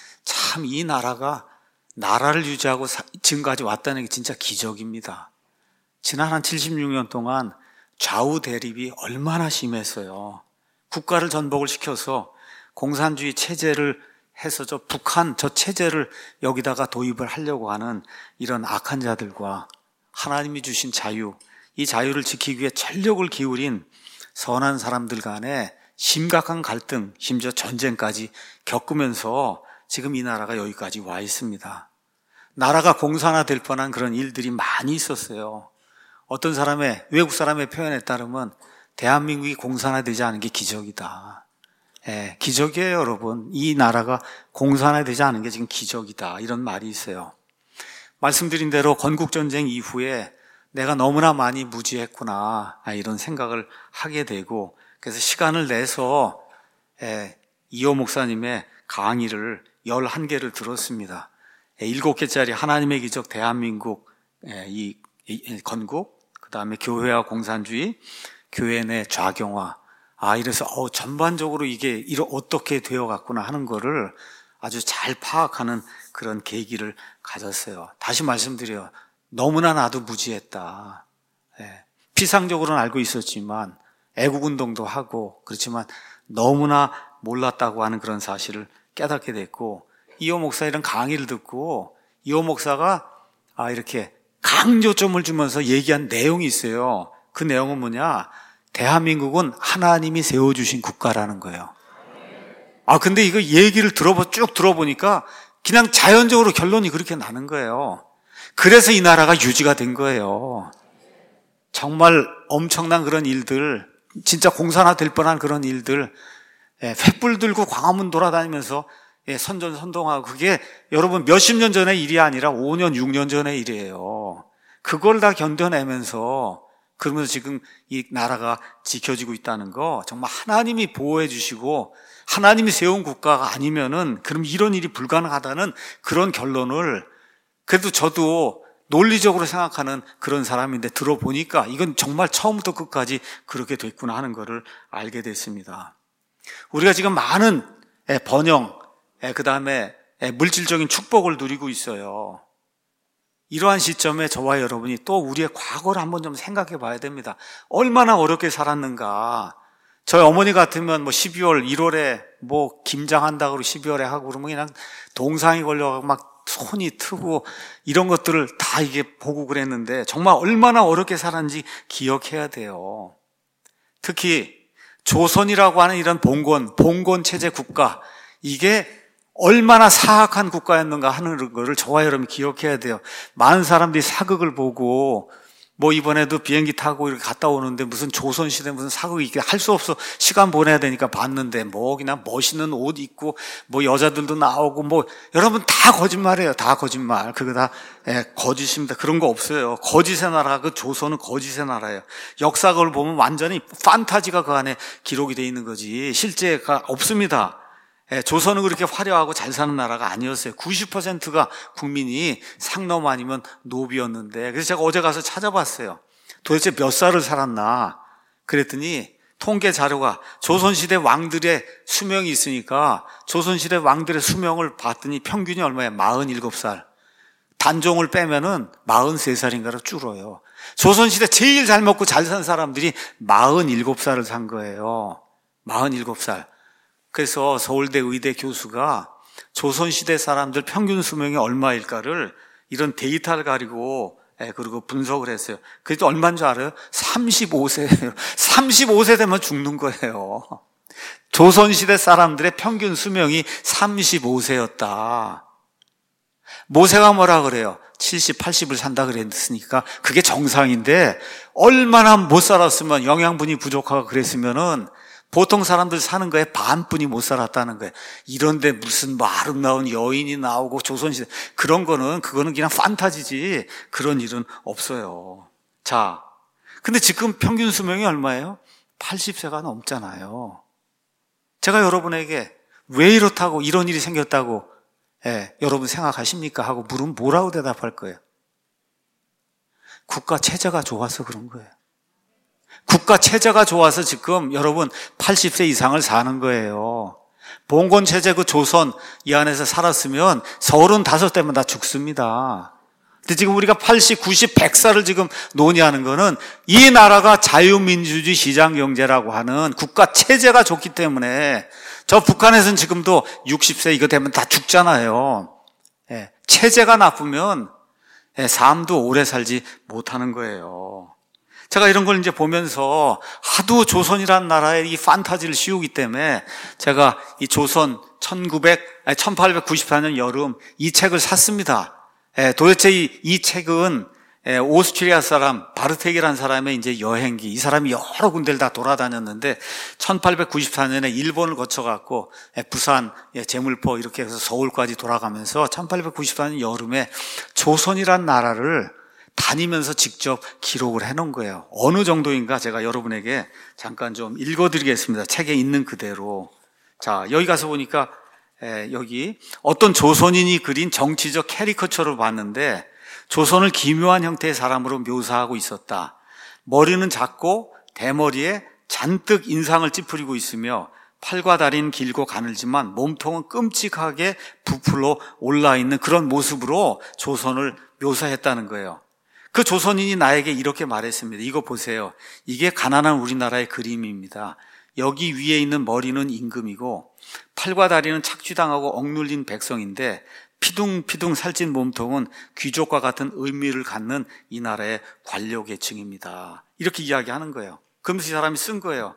참 이 나라가 나라를 유지하고 지금까지 왔다는 게 진짜 기적입니다. 지난 한 칠십육 년 동안 좌우 대립이 얼마나 심했어요. 국가를 전복을 시켜서 공산주의 체제를 해서 저 북한 저 체제를 여기다가 도입을 하려고 하는 이런 악한 자들과 하나님이 주신 자유, 이 자유를 지키기 위해 전력을 기울인 선한 사람들 간에 심각한 갈등, 심지어 전쟁까지 겪으면서 지금 이 나라가 여기까지 와 있습니다. 나라가 공산화될 뻔한 그런 일들이 많이 있었어요. 어떤 사람의, 외국 사람의 표현에 따르면 대한민국이 공산화되지 않은 게 기적이다. 예, 기적이에요, 여러분. 이 나라가 공산화되지 않은 게 지금 기적이다. 이런 말이 있어요. 말씀드린 대로 건국전쟁 이후에 내가 너무나 많이 무지했구나, 이런 생각을 하게 되고, 그래서 시간을 내서 예, 이호 목사님의 강의를 열한 개를 들었습니다. 일곱 개짜리 하나님의 기적 대한민국, 예, 이, 이 건국, 그 다음에 교회와 공산주의, 교회 내 좌경화. 아, 이래서 어, 전반적으로 이게 이러, 어떻게 되어갔구나 하는 거를 아주 잘 파악하는 그런 계기를 가졌어요. 다시 말씀드려요. 너무나 나도 무지했다. 예, 피상적으로는 알고 있었지만 애국운동도 하고 그렇지만 너무나 몰랐다고 하는 그런 사실을 깨닫게 됐고, 이호 목사 이런 강의를 듣고 이호 목사가 아 이렇게 강조점을 주면서 얘기한 내용이 있어요. 그 내용은 뭐냐? 대한민국은 하나님이 세워주신 국가라는 거예요. 아 근데 이거 얘기를 들어보 쭉 들어보니까 그냥 자연적으로 결론이 그렇게 나는 거예요. 그래서 이 나라가 유지가 된 거예요. 정말 엄청난 그런 일들, 진짜 공산화될 뻔한 그런 일들, 예, 횃불 들고 광화문 돌아다니면서 예, 선전선동하고, 그게 여러분 몇십 년 전의 일이 아니라 오 년, 육 년 전의 일이에요. 그걸 다 견뎌내면서 그러면서 지금 이 나라가 지켜지고 있다는 거, 정말 하나님이 보호해 주시고 하나님이 세운 국가가 아니면은 그럼 이런 일이 불가능하다는 그런 결론을, 그래도 저도 논리적으로 생각하는 그런 사람인데 들어보니까 이건 정말 처음부터 끝까지 그렇게 됐구나 하는 거를 알게 됐습니다. 우리가 지금 많은 번영, 그 다음에 물질적인 축복을 누리고 있어요. 이러한 시점에 저와 여러분이 또 우리의 과거를 한번 좀 생각해 봐야 됩니다. 얼마나 어렵게 살았는가. 저희 어머니 같으면 뭐 십이월, 일월에 뭐 김장한다고 그러고 십이월에 하고 그러면 그냥 동상이 걸려가고 막 손이 트고 이런 것들을 다 이게 보고 그랬는데 정말 얼마나 어렵게 살았는지 기억해야 돼요. 특히 조선이라고 하는 이런 봉건, 봉건 체제 국가, 이게 얼마나 사악한 국가였는가 하는 것을 저와 여러분이 기억해야 돼요. 많은 사람들이 사극을 보고 뭐 이번에도 비행기 타고 이렇게 갔다 오는데 무슨 조선시대 무슨 사극이 이게 할 수 없어 시간 보내야 되니까 봤는데 뭐 그냥 멋있는 옷 입고 뭐 여자들도 나오고 뭐 여러분 다 거짓말이에요. 다 거짓말. 그거 다 예, 거짓입니다. 그런 거 없어요. 거짓의 나라, 그 조선은 거짓의 나라예요. 역사를 보면 완전히 판타지가 그 안에 기록이 돼 있는 거지 실제가 없습니다. 예, 조선은 그렇게 화려하고 잘 사는 나라가 아니었어요. 구십 퍼센트가 국민이 상놈 아니면 노비였는데, 그래서 제가 어제 가서 찾아봤어요. 도대체 몇 살을 살았나? 그랬더니 통계 자료가 조선시대 왕들의 수명이 있으니까 조선시대 왕들의 수명을 봤더니 평균이 얼마야? 마흔일곱 살. 단종을 빼면은 마흔세 살인가로 줄어요. 조선시대 제일 잘 먹고 잘 산 사람들이 마흔일곱 살을 산 거예요. 마흔일곱 살. 그래서 서울대 의대 교수가 조선시대 사람들 평균 수명이 얼마일까를 이런 데이터를 가지고 그리고 분석을 했어요. 그래도 얼마인 줄 알아요? 삼십오 세예요. 삼십오 세 되면 죽는 거예요. 조선시대 사람들의 평균 수명이 삼십오 세였다. 모세가 뭐라 그래요? 칠십, 팔십을 산다 그랬으니까 그게 정상인데 얼마나 못 살았으면 영양분이 부족하고 그랬으면은 보통 사람들 사는 거에 반뿐이 못 살았다는 거예요. 이런데 무슨 뭐 아름다운 여인이 나오고 조선시대 그런 거는 그거는 그냥 판타지지 그런 일은 없어요. 자, 근데 지금 평균 수명이 얼마예요? 팔십 세가 넘잖아요. 제가 여러분에게 왜 이렇다고 이런 일이 생겼다고 예, 여러분 생각하십니까? 하고 물으면 뭐라고 대답할 거예요? 국가 체제가 좋아서 그런 거예요. 국가 체제가 좋아서 지금 여러분 팔십 세 이상을 사는 거예요. 봉건 체제 그 조선 이 안에서 살았으면 서른다섯 되면 다 죽습니다. 근데 지금 우리가 팔십, 구십, 백 살을 지금 논의하는 거는 이 나라가 자유민주주의 시장경제라고 하는 국가 체제가 좋기 때문에 저 북한에서는 지금도 육십 세 이거 되면 다 죽잖아요. 예, 체제가 나쁘면 예, 삶도 오래 살지 못하는 거예요. 제가 이런 걸 이제 보면서 하도 조선이라는 나라에 이 판타지를 씌우기 때문에 제가 이 조선 천구백, 아니 천팔백구십사 년 여름 이 책을 샀습니다. 예, 도대체 이, 이 책은 예, 오스트리아 사람 바르텍이라는 사람의 이제 여행기, 이 사람이 여러 군데를 다 돌아다녔는데 천팔백구십사 년에 일본을 거쳐갖고 예, 부산, 예, 제물포 이렇게 해서 서울까지 돌아가면서 천팔백구십사 년 여름에 조선이라는 나라를 다니면서 직접 기록을 해놓은 거예요. 어느 정도인가 제가 여러분에게 잠깐 좀 읽어드리겠습니다. 책에 있는 그대로. 자, 여기 가서 보니까 에, 여기 어떤 조선인이 그린 정치적 캐리커처를 봤는데 조선을 기묘한 형태의 사람으로 묘사하고 있었다. 머리는 작고 대머리에 잔뜩 인상을 찌푸리고 있으며 팔과 다리는 길고 가늘지만 몸통은 끔찍하게 부풀어 올라있는 그런 모습으로 조선을 묘사했다는 거예요. 그 조선인이 나에게 이렇게 말했습니다. 이거 보세요. 이게 가난한 우리나라의 그림입니다. 여기 위에 있는 머리는 임금이고 팔과 다리는 착취당하고 억눌린 백성인데 피둥피둥 살찐 몸통은 귀족과 같은 의미를 갖는 이 나라의 관료계층입니다. 이렇게 이야기하는 거예요. 그러면서 이 사람이 쓴 거예요.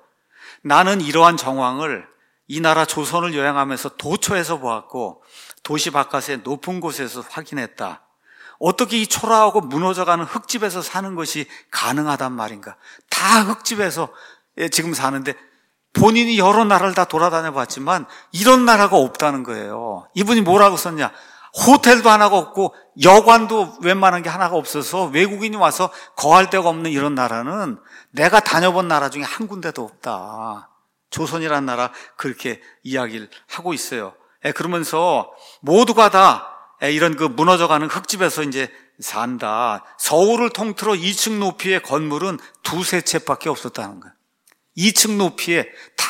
나는 이러한 정황을 이 나라 조선을 여행하면서 도처에서 보았고 도시 바깥의 높은 곳에서 확인했다. 어떻게 이 초라하고 무너져가는 흙집에서 사는 것이 가능하단 말인가? 다 흙집에서 지금 사는데 본인이 여러 나라를 다 돌아다녀 봤지만 이런 나라가 없다는 거예요. 이분이 뭐라고 썼냐? 호텔도 하나가 없고 여관도 웬만한 게 하나가 없어서 외국인이 와서 거할 데가 없는 이런 나라는 내가 다녀본 나라 중에 한 군데도 없다. 조선이라는 나라 그렇게 이야기를 하고 있어요. 그러면서 모두가 다 이런 그 무너져가는 흙집에서 이제 산다. 서울을 통틀어 이 층 높이의 건물은 두세 채밖에 없었다는 거예요. 이 층 높이에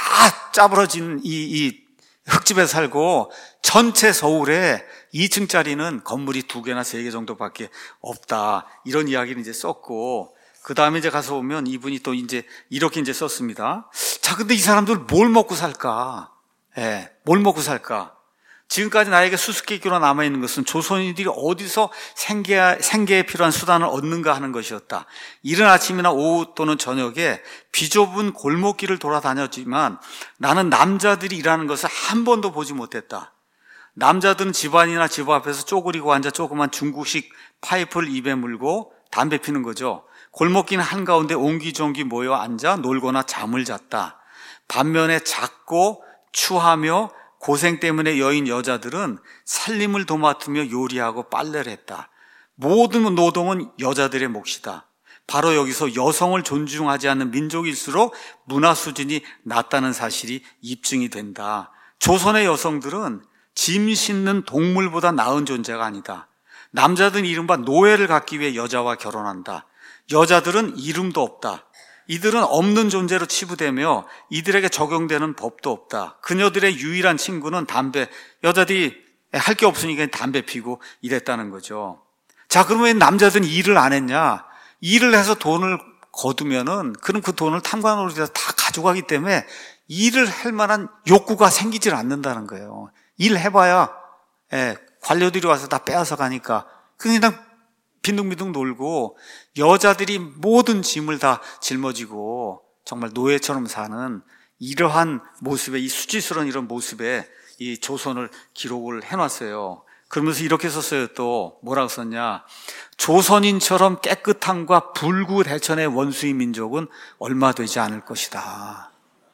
다 짜부러진 이, 이 흙집에 살고 전체 서울에 이 층짜리는 건물이 두 개나 세 개 정도밖에 없다. 이런 이야기를 이제 썼고 그 다음에 이제 가서 보면 이분이 또 이제 이렇게 이제 썼습니다. 자, 근데 이 사람들 뭘 먹고 살까? 예, 뭘 먹고 살까? 지금까지 나에게 수수께끼로 남아있는 것은 조선인들이 어디서 생계, 생계에 필요한 수단을 얻는가 하는 것이었다. 이른 아침이나 오후 또는 저녁에 비좁은 골목길을 돌아다녔지만 나는 남자들이 일하는 것을 한 번도 보지 못했다. 남자들은 집안이나 집 앞에서 쪼그리고 앉아 조그만 중국식 파이프를 입에 물고 담배 피는 거죠. 골목길 한가운데 옹기종기 모여 앉아 놀거나 잠을 잤다. 반면에 작고 추하며 고생 때문에 여인 여자들은 살림을 도맡으며 요리하고 빨래를 했다. 모든 노동은 여자들의 몫이다. 바로 여기서 여성을 존중하지 않는 민족일수록 문화 수준이 낮다는 사실이 입증이 된다. 조선의 여성들은 짐 싣는 동물보다 나은 존재가 아니다. 남자들은 이른바 노예를 갖기 위해 여자와 결혼한다. 여자들은 이름도 없다. 이들은 없는 존재로 치부되며 이들에게 적용되는 법도 없다. 그녀들의 유일한 친구는 담배. 여자들이 할 게 없으니까 담배 피고 이랬다는 거죠. 자, 그러면 왜 남자들은 일을 안 했냐? 일을 해서 돈을 거두면은 그럼 그 돈을 탐관오리에서 다 가져가기 때문에 일을 할 만한 욕구가 생기질 않는다는 거예요. 일해봐야 예, 관료들이 와서 다 빼앗아 가니까 그냥 빈둥빈둥 놀고 여자들이 모든 짐을 다 짊어지고 정말 노예처럼 사는 이러한 모습에, 이 수치스러운 이런 모습에 이 조선을 기록을 해놨어요. 그러면서 이렇게 썼어요. 또 뭐라고 썼냐? 조선인처럼 깨끗함과 불구대천의 원수의 민족은 얼마 되지 않을 것이다.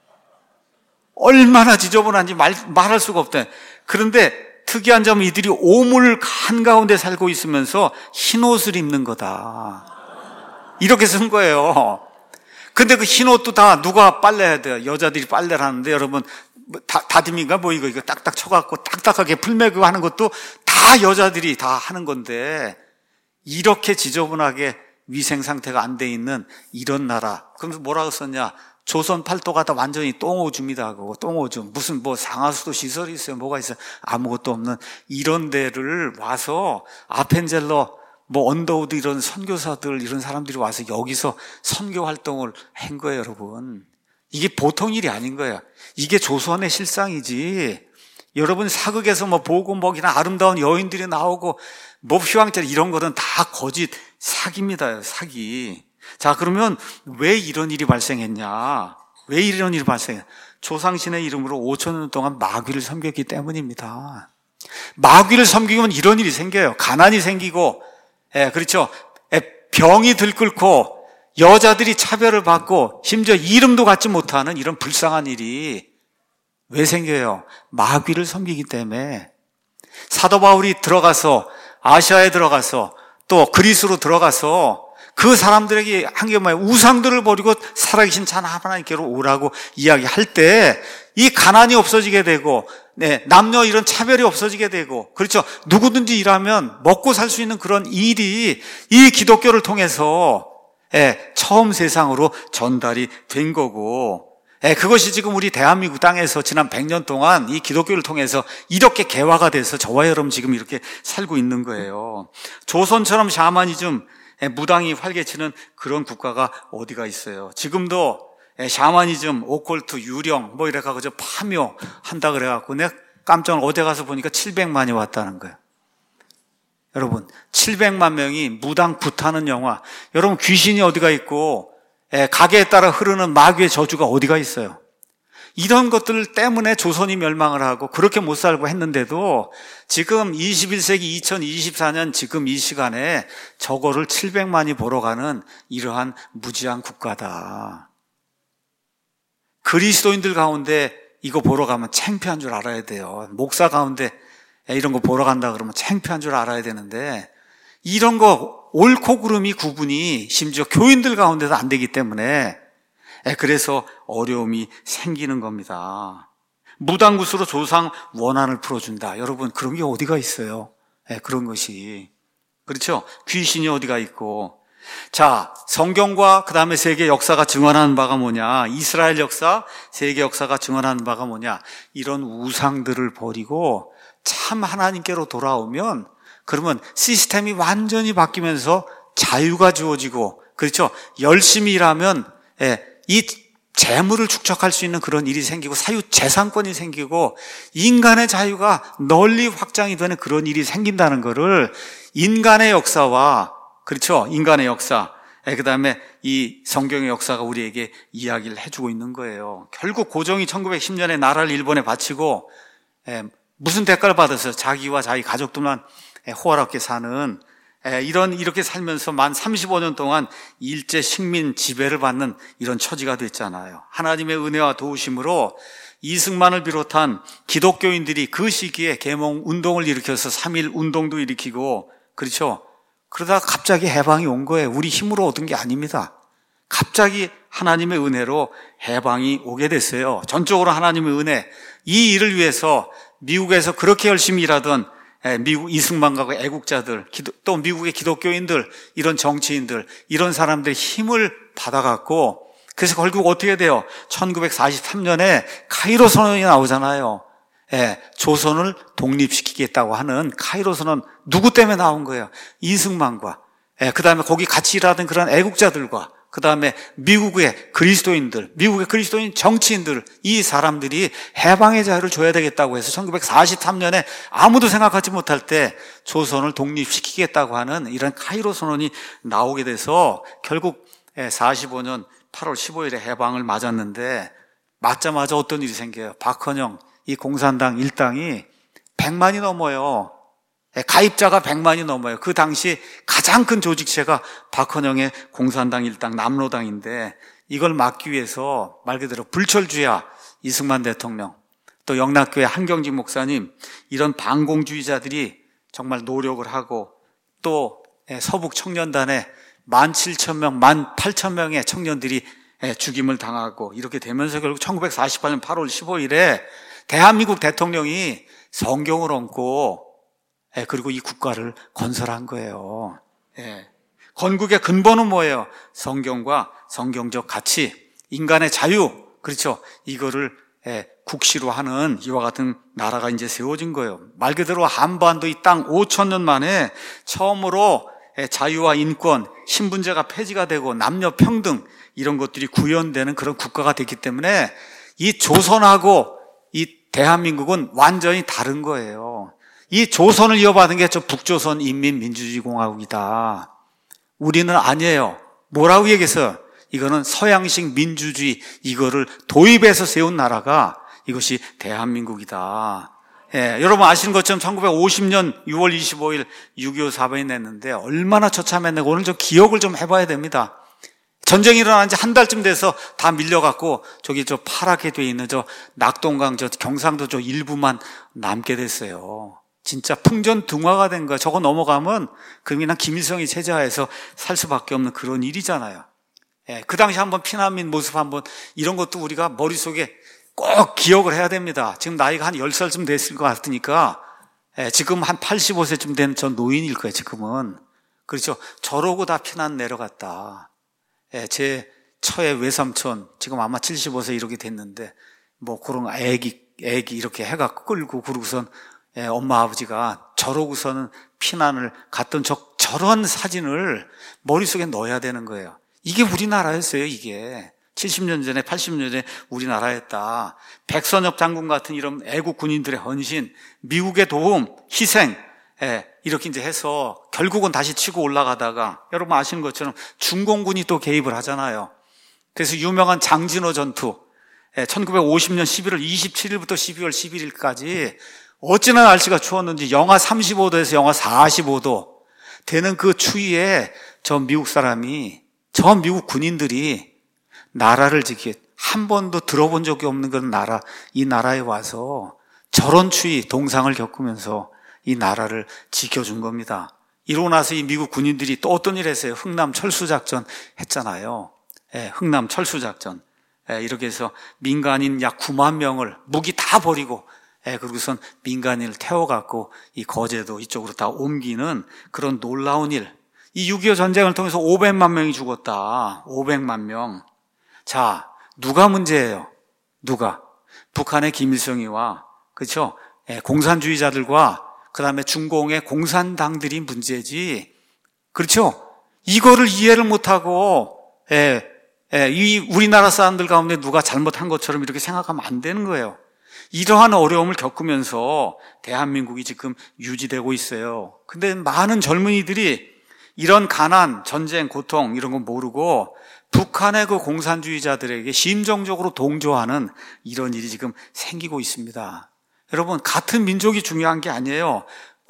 얼마나 지저분한지 말, 말할 수가 없대. 그런데 특이한 점은 이들이 오물 한가운데 살고 있으면서 흰옷을 입는 거다. 이렇게 쓴 거예요. 근데 그 흰옷도 다 누가 빨래해야 돼요? 여자들이 빨래를 하는데 여러분 다, 다듬인가 뭐 이거 이거 딱딱 쳐갖고 딱딱하게 풀매고 하는 것도 다 여자들이 다 하는 건데 이렇게 지저분하게 위생 상태가 안 돼 있는 이런 나라. 그러면서 뭐라고 썼냐? 조선 팔도가 다 완전히 똥오줌이다. 그거 똥오줌. 무슨 뭐 상하수도 시설이 있어요. 뭐가 있어요. 아무것도 없는 이런 데를 와서 아펜젤러 뭐 언더우드 이런 선교사들 이런 사람들이 와서 여기서 선교 활동을 한 거예요, 여러분. 이게 보통 일이 아닌 거예요. 이게 조선의 실상이지. 여러분 사극에서 뭐 보고먹이나 아름다운 여인들이 나오고 뭐 휘황찬 이런 거는 다 거짓 사기입니다. 사기. 자, 그러면 왜 이런 일이 발생했냐? 왜 이런 일이 발생했냐? 조상신의 이름으로 오천 년 동안 마귀를 섬겼기 때문입니다. 마귀를 섬기면 이런 일이 생겨요. 가난이 생기고, 예, 그렇죠. 예, 병이 들끓고 여자들이 차별을 받고 심지어 이름도 갖지 못하는 이런 불쌍한 일이 왜 생겨요? 마귀를 섬기기 때문에. 사도 바울이 들어가서 아시아에 들어가서 또 그리스로 들어가서 그 사람들에게 한 게 뭐예요? 우상들을 버리고 살아계신 참 하나님께로 오라고 이야기할 때 이 가난이 없어지게 되고, 네, 남녀 이런 차별이 없어지게 되고, 그렇죠. 누구든지 일하면 먹고 살 수 있는 그런 일이 이 기독교를 통해서 예, 처음 세상으로 전달이 된 거고, 예, 그것이 지금 우리 대한민국 땅에서 지난 백 년 동안 이 기독교를 통해서 이렇게 개화가 돼서 저와 여러분 지금 이렇게 살고 있는 거예요. 조선처럼 샤머니즘, 무당이 활개치는 그런 국가가 어디가 있어요. 지금도 샤머니즘, 오컬트, 유령 뭐 이래가지고 저 파묘 한다 그래갖고 내가 깜짝 놀라 어디 가서 보니까 칠백만이 왔다는 거예요. 여러분 칠백만 명이 무당 굿하는 영화. 여러분 귀신이 어디가 있고 가게에 따라 흐르는 마귀의 저주가 어디가 있어요. 이런 것들 때문에 조선이 멸망을 하고 그렇게 못 살고 했는데도 지금 이십일 세기 이천이십사 년 지금 이 시간에 저거를 칠백만이 보러 가는 이러한 무지한 국가다. 그리스도인들 가운데 이거 보러 가면 창피한 줄 알아야 돼요. 목사 가운데 이런 거 보러 간다 그러면 창피한 줄 알아야 되는데 이런 거 옳고 그름이 구분이 심지어 교인들 가운데도 안 되기 때문에 그래서 어려움이 생기는 겁니다. 무당굿으로 조상 원한을 풀어준다. 여러분 그런 게 어디가 있어요? 그런 것이. 그렇죠? 귀신이 어디가 있고. 자, 성경과 그 다음에 세계 역사가 증언하는 바가 뭐냐? 이스라엘 역사, 세계 역사가 증언하는 바가 뭐냐? 이런 우상들을 버리고 참 하나님께로 돌아오면 그러면 시스템이 완전히 바뀌면서 자유가 주어지고 그렇죠. 열심히 일하면 예, 이 재물을 축적할 수 있는 그런 일이 생기고 사유재산권이 생기고 인간의 자유가 널리 확장이 되는 그런 일이 생긴다는 것을 인간의 역사와, 그렇죠, 인간의 역사, 그 다음에 이 성경의 역사가 우리에게 이야기를 해주고 있는 거예요. 결국 고종이 천구백십 년에 나라를 일본에 바치고 무슨 대가를 받아서 자기와 자기 가족들만 호화롭게 사는, 이런 이렇게 살면서 만 삼십오 년 동안 일제 식민 지배를 받는 이런 처지가 됐잖아요. 하나님의 은혜와 도우심으로 이승만을 비롯한 기독교인들이 그 시기에 계몽 운동을 일으켜서 삼일 운동도 일으키고, 그렇죠, 그러다가 갑자기 해방이 온 거예요. 우리 힘으로 얻은 게 아닙니다. 갑자기 하나님의 은혜로 해방이 오게 됐어요. 전적으로 하나님의 은혜. 이 일을 위해서 미국에서 그렇게 열심히 일하던 미국 이승만과 애국자들, 또 미국의 기독교인들, 이런 정치인들, 이런 사람들의 힘을 받아갖고, 그래서 결국 어떻게 돼요? 천구백사십삼 년에 카이로 선언이 나오잖아요. 예, 조선을 독립시키겠다고 하는 카이로 선언. 누구 때문에 나온 거예요? 이승만과, 예, 그 다음에 거기 같이 일하던 그런 애국자들과, 그 다음에 미국의 그리스도인들, 미국의 그리스도인 정치인들, 이 사람들이 해방의 자유를 줘야 되겠다고 해서 천구백사십삼 년에 아무도 생각하지 못할 때 조선을 독립시키겠다고 하는 이런 카이로 선언이 나오게 돼서 결국 사십오 년 팔월 십오일에 해방을 맞았는데, 맞자마자 어떤 일이 생겨요? 박헌영, 이 공산당 일당이 백만이 넘어요. 가입자가 백만이 넘어요. 그 당시 가장 큰 조직체가 박헌영의 공산당 일당 남로당인데, 이걸 막기 위해서 말 그대로 불철주야 이승만 대통령, 또 영락교회 한경직 목사님, 이런 반공주의자들이 정말 노력을 하고, 또 서북 청년단에 만 칠천 명, 만 팔천 명의 청년들이 죽임을 당하고, 이렇게 되면서 결국 천구백사십팔 년 팔월 십오일에 대한민국 대통령이 성경을 얹고, 예, 그리고 이 국가를 건설한 거예요. 예. 건국의 근본은 뭐예요? 성경과 성경적 가치, 인간의 자유, 그렇죠? 이거를 예, 국시로 하는 이와 같은 나라가 이제 세워진 거예요. 말 그대로 한반도 이 땅 오천 년 만에 처음으로 예, 자유와 인권, 신분제가 폐지가 되고 남녀 평등, 이런 것들이 구현되는 그런 국가가 됐기 때문에 이 조선하고 이 대한민국은 완전히 다른 거예요. 이 조선을 이어받은 게 저 북조선 인민민주주의공화국이다. 우리는 아니에요. 뭐라고 얘기해서? 이거는 서양식 민주주의, 이거를 도입해서 세운 나라가 이것이 대한민국이다. 예, 여러분 아시는 것처럼 천구백오십 년 유월 이십오일 육이오 사변이 냈는데 얼마나 처참했는가, 오늘 좀 기억을 좀 해봐야 됩니다. 전쟁이 일어난 지 한 달쯤 돼서 다 밀려갖고 저기 저 파랗게 돼 있는 저 낙동강, 저 경상도 저 일부만 남게 됐어요. 진짜 풍전등화가 된 거야. 저거 넘어가면 그냥 김일성이 체제하에서 살 수밖에 없는 그런 일이잖아요. 예, 그 당시 한번 피난민 모습 한번, 이런 것도 우리가 머릿속에 꼭 기억을 해야 됩니다. 지금 나이가 한 열 살쯤 됐을 것 같으니까, 예, 지금 한 팔십오 세쯤 된 전 노인일 거예요, 지금은. 그렇죠. 저러고 다 피난 내려갔다. 예, 제 처의 외삼촌, 지금 아마 칠십오 세 이렇게 됐는데, 뭐 그런 애기, 애기 이렇게 해갖고 끌고, 그러고선 예, 엄마 아버지가 저러고서는 피난을 갔던 저, 저런 사진을 머릿속에 넣어야 되는 거예요. 이게 우리나라였어요, 이게. 칠십 년 전에, 팔십 년 전에 우리나라였다. 백선엽 장군 같은 이런 애국 군인들의 헌신, 미국의 도움, 희생, 예, 이렇게 이제 해서 결국은 다시 치고 올라가다가, 여러분 아시는 것처럼 중공군이 또 개입을 하잖아요. 그래서 유명한 장진호 전투, 예, 천구백오십 년 십일월 이십칠일부터 십이월 십일일까지 어찌나 날씨가 추웠는지 영하 삼십오 도에서 영하 사십오 도 되는 그 추위에 저 미국 사람이, 저 미국 군인들이 나라를 지키, 한 번도 들어본 적이 없는 그런 나라, 이 나라에 와서 저런 추위, 동상을 겪으면서 이 나라를 지켜준 겁니다. 이러고 나서 이 미국 군인들이 또 어떤 일을 했어요? 흥남 철수작전 했잖아요. 예, 흥남 철수작전. 예, 이렇게 해서 민간인 약 구만 명을 무기 다 버리고, 예, 그러고선 민간인을 태워갖고 이 거제도 이쪽으로 다 옮기는 그런 놀라운 일. 이 육이오 전쟁을 통해서 오백만 명이 죽었다. 오백만 명. 자, 누가 문제예요? 누가? 북한의 김일성이와, 그렇죠? 예, 공산주의자들과 그 다음에 중공의 공산당들이 문제지. 그렇죠? 이거를 이해를 못하고 예, 예, 이 우리나라 사람들 가운데 누가 잘못한 것처럼 이렇게 생각하면 안 되는 거예요. 이러한 어려움을 겪으면서 대한민국이 지금 유지되고 있어요. 근데 많은 젊은이들이 이런 가난, 전쟁, 고통 이런 거 모르고 북한의 그 공산주의자들에게 심정적으로 동조하는 이런 일이 지금 생기고 있습니다. 여러분, 같은 민족이 중요한 게 아니에요.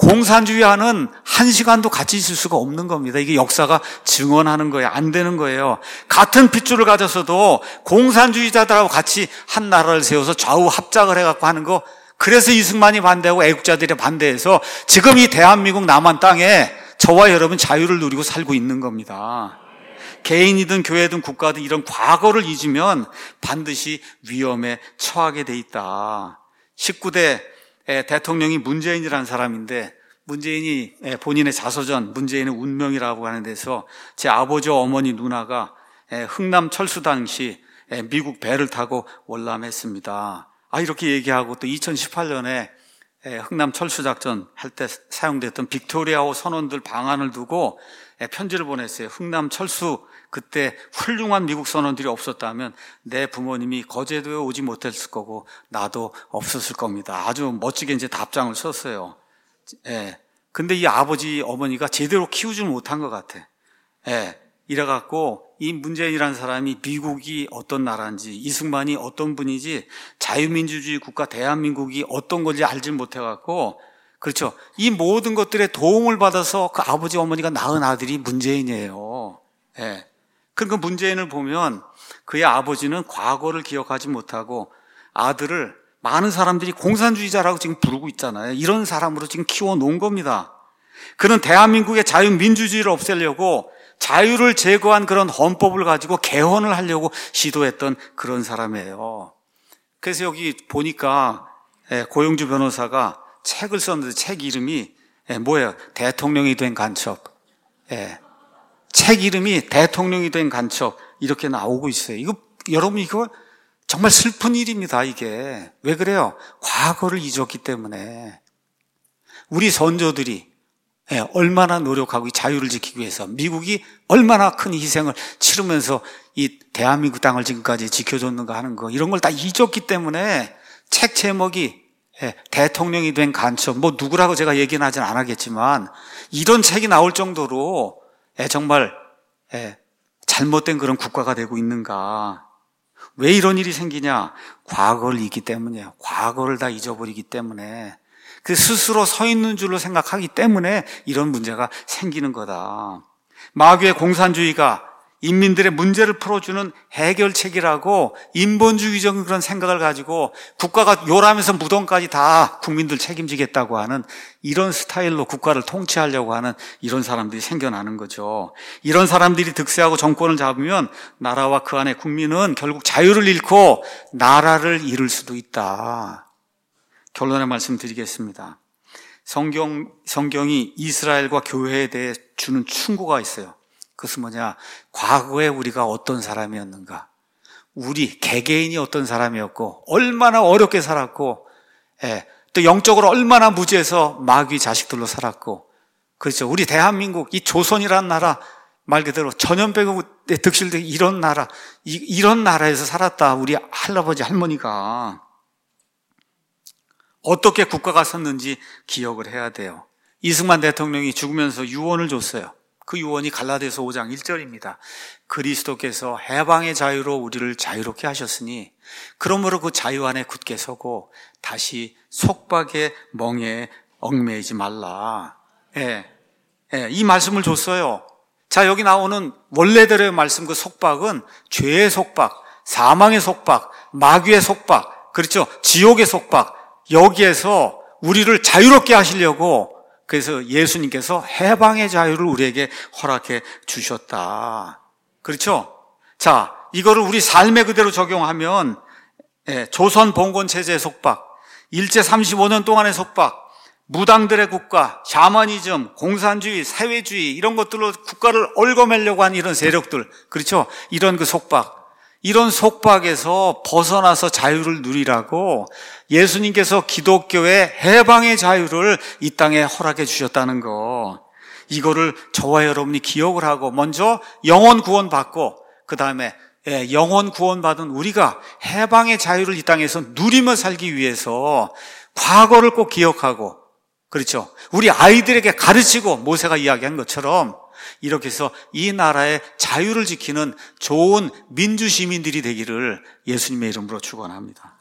공산주의와는 한 시간도 같이 있을 수가 없는 겁니다. 이게 역사가 증언하는 거예요. 안 되는 거예요. 같은 핏줄을 가졌어도 공산주의자들하고 같이 한 나라를 세워서 좌우 합작을 해갖고 하는 거, 그래서 이승만이 반대하고 애국자들이 반대해서 지금 이 대한민국 남한 땅에 저와 여러분 자유를 누리고 살고 있는 겁니다. 개인이든 교회든 국가든 이런 과거를 잊으면 반드시 위험에 처하게 돼 있다. 십구 대 대통령이 문재인이라는 사람인데, 문재인이 본인의 자서전 문재인의 운명이라고 하는 데서 제 아버지와 어머니 누나가 흥남 철수 당시 미국 배를 타고 월남했습니다. 아, 이렇게 얘기하고 또 이천십팔 년에 흥남 철수 작전 할 때 사용됐던 빅토리아호 선원들 방안을 두고 편지를 보냈어요. 흥남 철수 그때 훌륭한 미국 선원들이 없었다면 내 부모님이 거제도에 오지 못했을 거고 나도 없었을 겁니다. 아주 멋지게 이제 답장을 썼어요. 예. 근데 이 아버지 어머니가 제대로 키우지 못한 것 같아. 예. 이래갖고 이 문재인이라는 사람이 미국이 어떤 나라인지, 이승만이 어떤 분이지, 자유민주주의 국가 대한민국이 어떤 건지 알지 못해갖고, 그렇죠. 이 모든 것들에 도움을 받아서 그 아버지 어머니가 낳은 아들이 문재인이에요. 예. 그러니까 문재인을 보면 그의 아버지는 과거를 기억하지 못하고 아들을 많은 사람들이 공산주의자라고 지금 부르고 있잖아요. 이런 사람으로 지금 키워놓은 겁니다. 그는 대한민국의 자유민주주의를 없애려고 자유를 제거한 그런 헌법을 가지고 개헌을 하려고 시도했던 그런 사람이에요. 그래서 여기 보니까 고영주 변호사가 책을 썼는데 책 이름이 뭐예요? 대통령이 된 간첩. 책 이름이 대통령이 된 간첩 이렇게 나오고 있어요. 이거 여러분 이거 정말 슬픈 일입니다. 이게 왜 그래요? 과거를 잊었기 때문에. 우리 선조들이 얼마나 노력하고 이 자유를 지키기 위해서 미국이 얼마나 큰 희생을 치르면서 이 대한민국 땅을 지금까지 지켜줬는가 하는 거, 이런 걸 다 잊었기 때문에 책 제목이 대통령이 된 간첩, 뭐 누구라고 제가 얘기는 하진 않았겠지만 이런 책이 나올 정도로 정말 잘못된 그런 국가가 되고 있는가. 왜 이런 일이 생기냐? 과거를 잊기 때문이에요. 과거를 다 잊어버리기 때문에, 그 스스로 서 있는 줄로 생각하기 때문에 이런 문제가 생기는 거다. 마귀의 공산주의가 인민들의 문제를 풀어주는 해결책이라고 인본주의적인 그런 생각을 가지고 국가가 요람에서 무덤까지 다 국민들 책임지겠다고 하는 이런 스타일로 국가를 통치하려고 하는 이런 사람들이 생겨나는 거죠. 이런 사람들이 득세하고 정권을 잡으면 나라와 그 안에 국민은 결국 자유를 잃고 나라를 잃을 수도 있다. 결론의 말씀 드리겠습니다. 성경, 성경이 이스라엘과 교회에 대해 주는 충고가 있어요. 그것은 뭐냐? 과거에 우리가 어떤 사람이었는가? 우리 개개인이 어떤 사람이었고 얼마나 어렵게 살았고, 예, 또 영적으로 얼마나 무지해서 마귀 자식들로 살았고, 그렇죠. 우리 대한민국, 이 조선이라는 나라, 말 그대로 전염병에 득실된 이런 나라, 이, 이런 나라에서 살았다. 우리 할아버지 할머니가 어떻게 국가가 섰는지 기억을 해야 돼요. 이승만 대통령이 죽으면서 유언을 줬어요. 그 유언이 갈라디아서 오 장 일 절입니다. 그리스도께서 해방의 자유로 우리를 자유롭게 하셨으니 그러므로 그 자유 안에 굳게 서고 다시 속박의 멍에에 얽매이지 말라. 예, 예, 이 말씀을 줬어요. 자, 여기 나오는 원래대로의 말씀, 그 속박은 죄의 속박, 사망의 속박, 마귀의 속박, 그렇죠? 지옥의 속박. 여기에서 우리를 자유롭게 하시려고, 그래서 예수님께서 해방의 자유를 우리에게 허락해 주셨다. 그렇죠? 자, 이거를 우리 삶에 그대로 적용하면, 예, 조선 봉건 체제의 속박, 일제 삼십오 년 동안의 속박, 무당들의 국가, 샤머니즘, 공산주의, 사회주의 이런 것들로 국가를 얽어매려고 하는 이런 세력들, 그렇죠? 이런 그 속박, 이런 속박에서 벗어나서 자유를 누리라고 예수님께서 기독교의 해방의 자유를 이 땅에 허락해 주셨다는 거. 이거를 저와 여러분이 기억을 하고 먼저 영혼 구원 받고 그 다음에 영혼 구원 받은 우리가 해방의 자유를 이 땅에서 누리며 살기 위해서 과거를 꼭 기억하고, 그렇죠? 우리 아이들에게 가르치고 모세가 이야기한 것처럼 이렇게 해서 이 나라의 자유를 지키는 좋은 민주 시민들이 되기를 예수님의 이름으로 축원합니다.